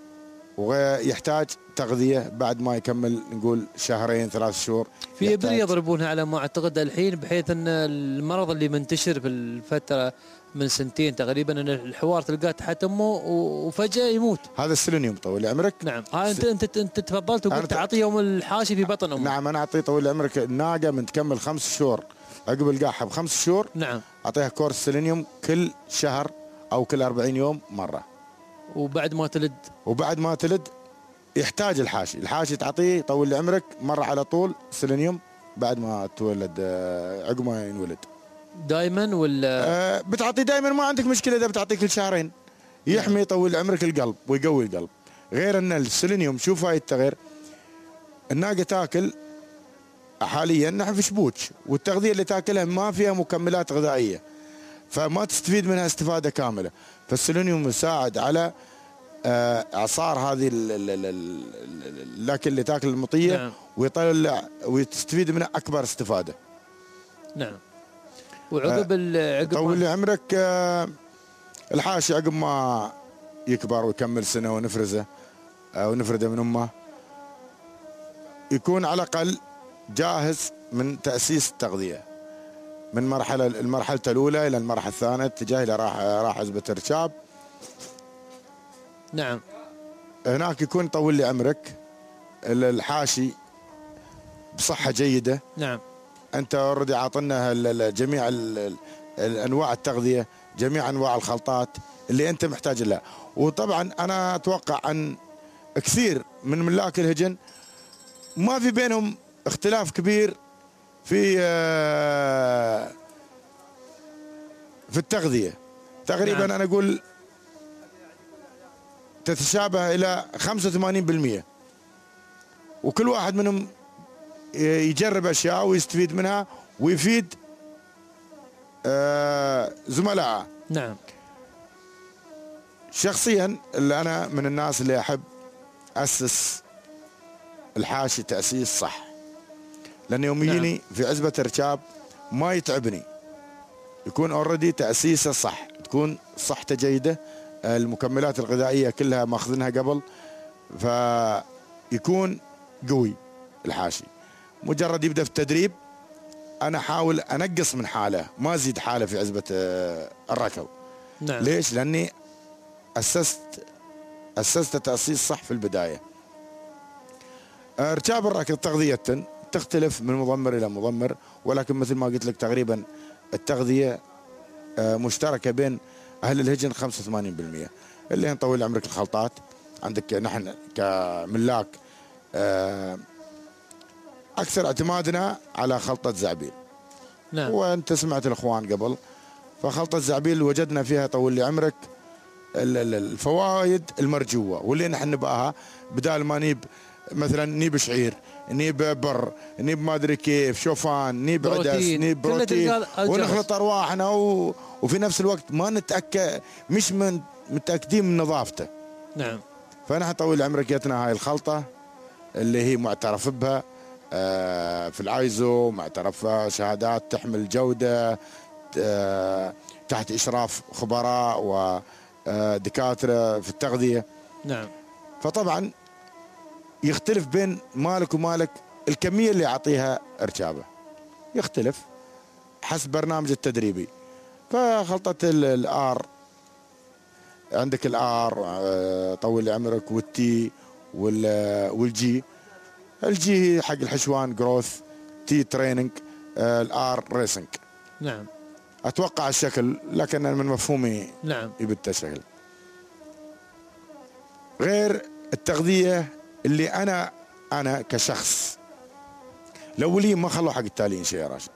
ويحتاج تغذية بعد ما يكمل نقول شهرين ثلاث شهور. في إبر يضربونها على ما أعتقد الحين، بحيث أن المرض اللي منتشر في الفترة من سنتين تقريبا أن الحوار تلقاه تحت أمه وفجأة يموت. هذا السيلينيوم طول عمرك. نعم. آه أنت أنت أنت تفضلت وقلت تعطيه يوم الحاشي في بطن أمه. نعم أنا أعطيه طول عمرك الناقة من تكمل خمس شهور عقب القاحة بخمس شهور. نعم. أعطيها كورس سيلينيوم كل شهر أو كل أربعين يوم مرة. وبعد ما تلد وبعد ما تلد يحتاج الحاشي، الحاشي تعطيه طول عمرك مرة على طول سيلينيوم بعد ما تولد عقب ما ينولد. دائما ولا آه بتعطيه دائما، ما عندك مشكلة إذا بتعطيه كل شهرين، يحمي طول عمرك القلب ويقوي القلب. غير أن السيلينيوم شو فايدته؟ غير الناقة تاكل حاليا نحن في شبوش، والتغذية اللي تاكلها ما فيها مكملات غذائية، فما تستفيد منها استفادة كاملة. فالسيلينيوم يساعد على اعصار هذه الاكل اللي تاكل المطيه. نعم. ويطلع وتستفيد منها اكبر استفاده. نعم. وعقب عقب طول عمرك الحاشي عقب ما يكبر ويكمل سنه ونفرزه ونفرده من امه، يكون على الاقل جاهز من تاسيس التغذيه من مرحله المرحله الاولى الى المرحله الثانيه، اتجاه الى راح راح عزبه ارشاب. نعم. هناك يكون طول لي عمرك الحاشي بصحه جيده. نعم. انت اوريدي عاطنا جميع الانواع التغذيه، جميع انواع الخلطات اللي انت محتاج لها. وطبعا انا اتوقع ان كثير من ملاك الهجن ما في بينهم اختلاف كبير في في التغذيه. تقريبا نعم. انا اقول تتشابه الى خمسة وثمانين بالمئة، وكل واحد منهم يجرب اشياء ويستفيد منها ويفيد زملائه. نعم. شخصيا اللي انا من الناس اللي احب اسس الحاشي تاسيس صح، لان يوم يجيني نعم. في عزبه ارشاب ما يتعبني، يكون اوريدي تاسيسه صح، تكون صحته جيده، المكملات الغذائيه كلها ماخذينها قبل، فيكون قوي الحاشي. مجرد يبدا في التدريب انا احاول انقص من حاله، ما ازيد حاله في عزبه الركض. نعم. ليش؟ لاني اسست اسست تاسيس صح في البدايه. ارشاب الركض تغذيه تختلف من مضمر الى مضمر، ولكن مثل ما قلت لك تقريبا التغذيه مشتركه بين اهل الهجن خمسة وثمانين بالمئة، اللي نطول عمرك الخلطات. عندك نحن كملاك اكثر اعتمادنا على خلطه زعبيل. نعم. وانت سمعت الاخوان قبل، فخلطه زعبيل وجدنا فيها طول لي عمرك الفوائد المرجوه، واللي نحن نبقاها بدال ما نيب مثلا نيب شعير، نيب بر، نيب ما ادري كيف، شوفان، نيب عدس، نيب بروتين، ونخلط ارواحنا و... وفي نفس الوقت ما نتاكد، مش من متاكدين من نظافته. نعم. فنحن طول عمرك جتنا هاي الخلطه اللي هي معترف بها آه في الايزو، معترف بها شهادات تحمل جوده آه تحت اشراف خبراء ودكاتره في التغذيه. نعم. فطبعا يختلف بين مالك ومالك الكميه اللي يعطيها ارشابه، يختلف حسب برنامج التدريبي. فخلطه الار عندك الار طول لي عمرك، والتي والجي. الجي حق الحشوان جروث، تي تريننج، الار ريسنج. نعم. اتوقع الشكل، لكن من مفهومي نعم يبت الشكل. غير التغذيه اللي انا انا كشخص الاولين ما خلوا حق التاليين شيء يا راشد.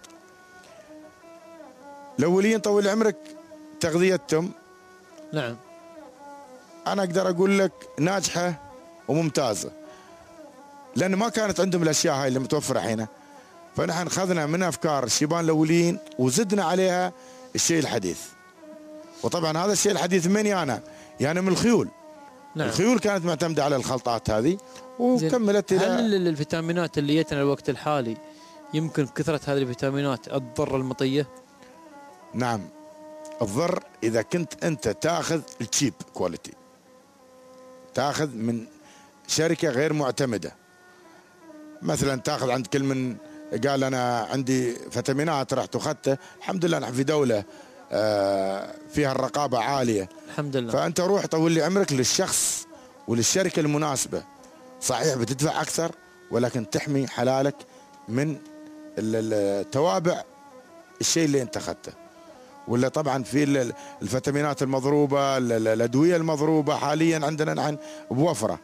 الاولين طول عمرك تغذيتهم نعم انا اقدر اقول لك ناجحه وممتازه، لان ما كانت عندهم الاشياء هاي اللي متوفره الحين. فنحن اخذنا من افكار الشيبان الاولين وزدنا عليها الشيء الحديث. وطبعا هذا الشيء الحديث مني انا، يعني من الخيول. نعم. الخيول كانت معتمده على الخلطات هذه وكملت الى. هل الفيتامينات اللي جتنا الوقت الحالي يمكن كثره هذه الفيتامينات تضر المطيه؟ نعم تضر اذا كنت انت تاخذ التشيب كواليتي، تاخذ من شركه غير معتمده. مثلا تاخذ عند كل من قال انا عندي فيتامينات رحت واخذته، الحمد لله نحن في دوله فيها الرقابه عاليه الحمد لله. فانت روح طول لي عمرك للشخص وللشركه المناسبه. صحيح بتدفع اكثر ولكن تحمي حلالك من التوابع الشيء اللي انت اخذته. ولا طبعا في الفيتامينات المضروبه، الادويه المضروبه حاليا عندنا نحن بوفره.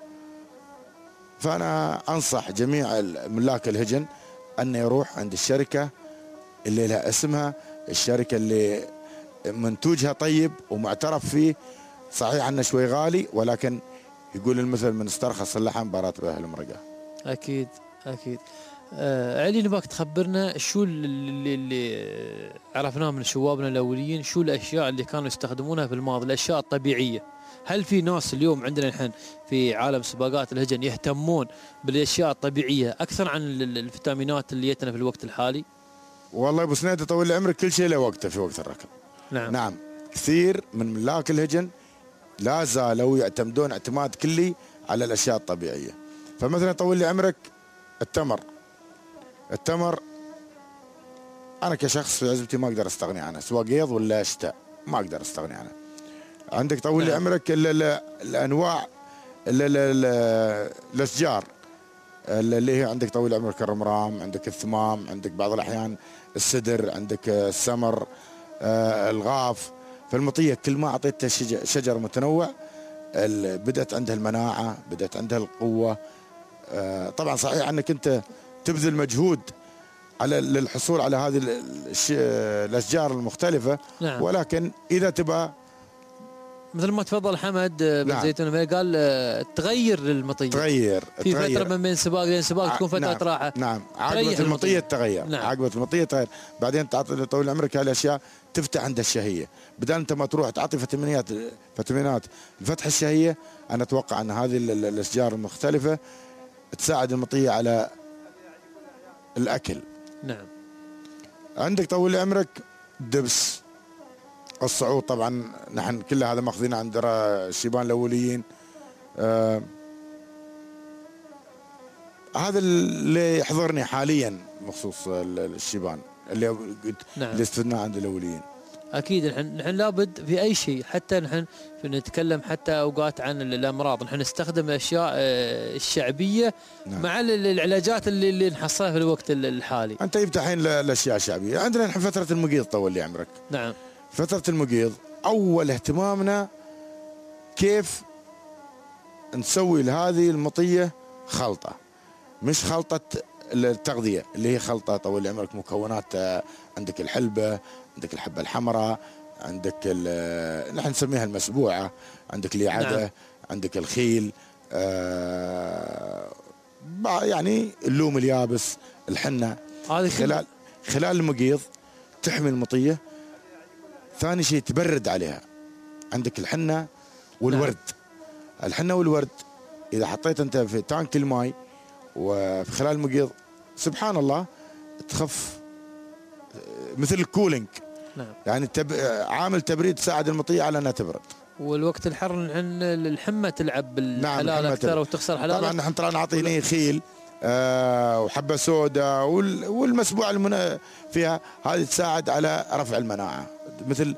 فانا انصح جميع ملاك الهجن ان يروح عند الشركه اللي لها اسمها، الشركه اللي منتوجها طيب ومعترف فيه. صحيح انه شوي غالي ولكن يقول المثل من استرخص اللحم براتبه المرقه. اكيد اكيد. آه علي نباك تخبرنا شو اللي, اللي عرفناه من شبابنا الاوليين، شو الاشياء اللي كانوا يستخدمونها في الماضي، الاشياء الطبيعيه. هل في ناس اليوم عندنا الحين في عالم سباقات الهجن يهتمون بالاشياء الطبيعيه اكثر عن الفيتامينات اللي جتنا في الوقت الحالي؟ والله ابو سنيد طول عمرك كل شيء له وقته في وقت الركض. نعم نعم كثير من ملاك الهجن لا زالوا يعتمدون اعتماد كلي على الاشياء الطبيعيه. فمثلا طول لي عمرك التمر التمر انا كشخص في عزبتي ما اقدر استغني عنه، سواء قيض ولا شتاء ما اقدر استغني عنه. عندك طول لي عمرك ال ال الانواع ال ال الاشجار اللي هي عندك طويل عمرك الرمرام، عندك الثمام، عندك بعض الاحيان السدر، عندك السمر، آه الغاف. فالمطيه كل ما اعطيتها شجر, شجر متنوع بدات عندها المناعه، بدات عندها القوه. آه طبعا صحيح انك انت تبذل مجهود على للحصول على هذه الاشجار المختلفه. نعم. ولكن اذا تبى مثل ما تفضل حمد بن نعم. زيتون قال تغير المطيه، تغير في تغير. فتره من بين سباق لين سباق تكون فتره نعم. راحه. نعم عقبه المطيه تغير. نعم. عقبه المطيه تغير، بعدين تعطي طول عمرك هالاشياء تفتح عند الشهيه، بدل انت ما تروح تعطي فيتامينات فيتامينات لفتح الشهيه. انا اتوقع ان هذه الاشجار المختلفه تساعد المطيه على الاكل. نعم. عندك طول عمرك دبس، الصعود طبعا نحن كل هذا ماخذين عند الشيبان الاوليين. آه هذا اللي يحضرني حاليا بخصوص الشيبان اللي نعم. اللي استفدناه عند الاوليين. اكيد نحن نحن لابد في اي شيء، حتى نحن نتكلم حتى اوقات عن الامراض نحن نستخدم الاشياء الشعبيه. نعم. مع العلاجات اللي, اللي نحصلها في الوقت الحالي. انت جبت الحين الاشياء الشعبيه، عندنا نحن فتره المقيض طول لي عمرك. نعم. فتره المقيض اول اهتمامنا كيف نسوي لهذه المطيه خلطه، مش خلطه التغذيه اللي هي خلطه طول لي عمرك مكونات. عندك الحلبه، عندك الحبه الحمراء، عندك نحن نسميها المسبوعه، عندك اليعده. نعم. عندك الخيل، آه يعني اللوم اليابس، الحنه. هذه خلال خلال المقيض تحمي المطيه. ثاني شيء تبرد عليها. عندك الحنه والورد. نعم. الحنه والورد اذا حطيت انت في تانك الماء وفي خلال المقيض سبحان الله تخف مثل الكولينج. نعم. يعني تب... عامل تبريد تساعد المطيه على انها تبرد. والوقت الحر نحن الحمه تلعب بالحلال. نعم. اكثر وتخسر حلال. طبعا نحن ترى نعطيني خيل آه وحبه سوداء وال... والمسبوع المن... فيها هذه تساعد على رفع المناعه مثل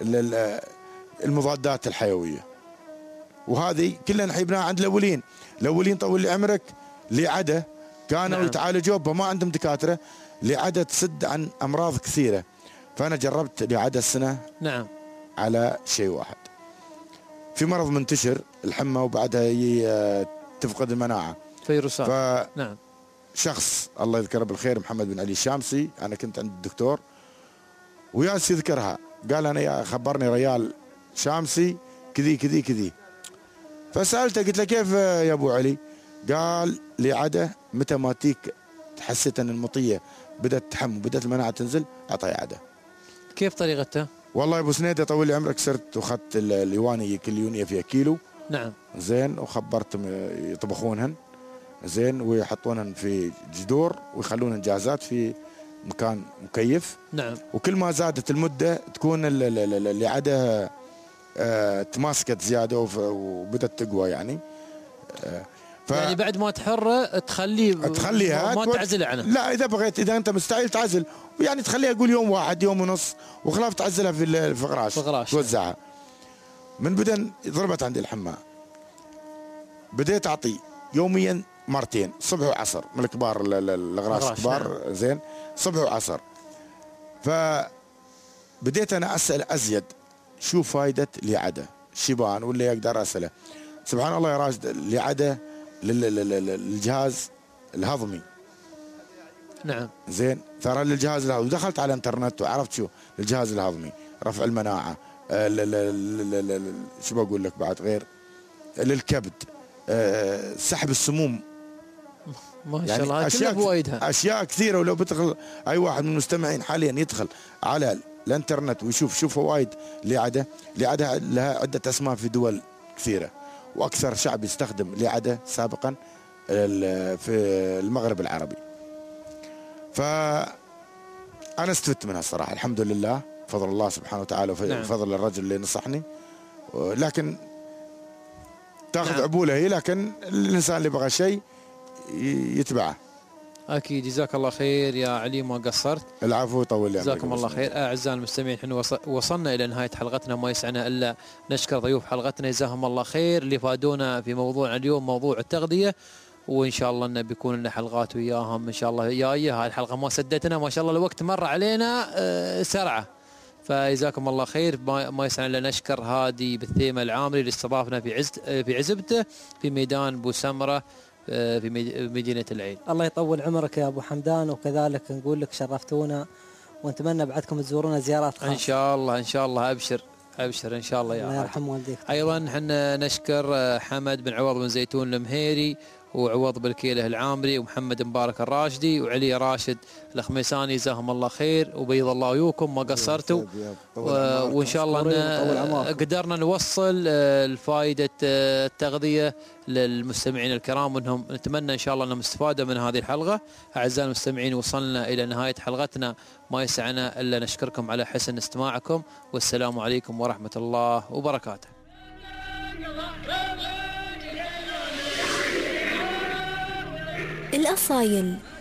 المضادات الحيويه. وهذه كلها نحيبناها عند الاولين. الاولين طول لي عمرك لعده كانوا نعم. يتعالجوا ما عندهم دكاتره، لعده تسد عن امراض كثيره. فانا جربت لعده السنه. نعم. على شيء واحد، في مرض منتشر الحمى وبعدها تفقد المناعه، فيروسات. ف... نعم. شخص الله يذكره بالخير محمد بن علي الشامسي، انا كنت عند الدكتور وياس يذكرها، قال انا يا خبرني ريال شامسي كذي كذي كذي. فسالته قلت له كيف يا ابو علي؟ قال لي عاده متى ما تيك حسيت ان المطيه بدات تحم وبدات المناعه تنزل اعطيها عاده. كيف طريقته؟ والله يا ابو سنيده طول لي عمرك صرت واخذت اليواني كل يونيه فيها كيلو. نعم. زين وخبرتهم يطبخونهن زين ويحطونهن في جدور ويخلونهن جاهزات في مكان مكيف. نعم. وكل ما زادت المده تكون اللي عاده آه تماسكت زياده وبدت تقوى يعني. آه ف... يعني بعد ما تحره تخليه تخليها ما تعزله عنه. لا اذا بغيت، اذا انت مستعجل تعزل يعني تخليها اقول يوم واحد يوم ونص وخلاص تعزلها في الفقراش توزعها. من بدن ضربت عندي الحمى بديت اعطي يوميا مرتين صبح وعصر من الكبار الاغراس الكبار. نعم. زين صبح وعصر. فبديت انا اسال ازيد شو فائده لعده شيبان ولا يقدر اساله. سبحان الله يا راشد لعده للجهاز الهضمي. نعم. زين ترى للجهاز الهضمي دخلت على الانترنت وعرفت شو الجهاز الهضمي، رفع المناعه، شو بقول لك بعد غير للكبد، سحب السموم. ما شاء يعني الله اشياء بوايدها اشياء كثيره. ولو بدخل اي واحد من المستمعين حاليا يدخل على الانترنت ويشوف شو فوائد لعده. لعده لها عده اسماء في دول كثيره، واكثر شعب يستخدم لعده سابقا في المغرب العربي. فانا استفدت منها الصراحه الحمد لله، فضل الله سبحانه وتعالى وفضل. نعم. الرجل اللي نصحني. لكن تاخذ نعم. عبوله هي، لكن الانسان اللي بغى شيء يتبعه. اكيد. جزاك الله خير يا علي، ما قصرت. العفو، طول لي جزاكم الله خير. اعزائي المستمعين، احنا وصلنا الى نهايه حلقتنا، ما يسعنا الا نشكر ضيوف حلقتنا جزاهم الله خير اللي فادونا في موضوع اليوم، موضوع التغذيه، وان شاء الله انه بيكون لنا حلقات وياهم ان شاء الله جايه. هاي الحلقه ما سدتنا، ما شاء الله الوقت مر علينا سرعه، فجزاكم الله خير. ما يسعنا الا نشكر هادي بالثيمه العامري اللي استضافنا في عز في عزبته في ميدان بوسمره في مدينة العين. الله يطول عمرك يا أبو حمدان، وكذلك نقول لك شرفتونا، ونتمنى بعدكم تزورونا زيارات خاصة. إن شاء الله إن شاء الله. أبشر أبشر إن شاء الله يا الله يرحم والديك. أيضا حنا نشكر حمد بن عوض بن زيتون المهيري، وعوض بالكيله العامري، ومحمد مبارك الراشدي، وعلي راشد الخميساني، جزاهم الله خير وبيض الله ويوكم، ما قصرتوا. وان شاء الله قدرنا نوصل الفائده التغذيه للمستمعين الكرام، وانهم نتمنى ان شاء الله انهم استفادوا من هذه الحلقه. اعزائي المستمعين، وصلنا الى نهايه حلقتنا، ما يسعنا الا نشكركم على حسن استماعكم، والسلام عليكم ورحمه الله وبركاته. الأصايل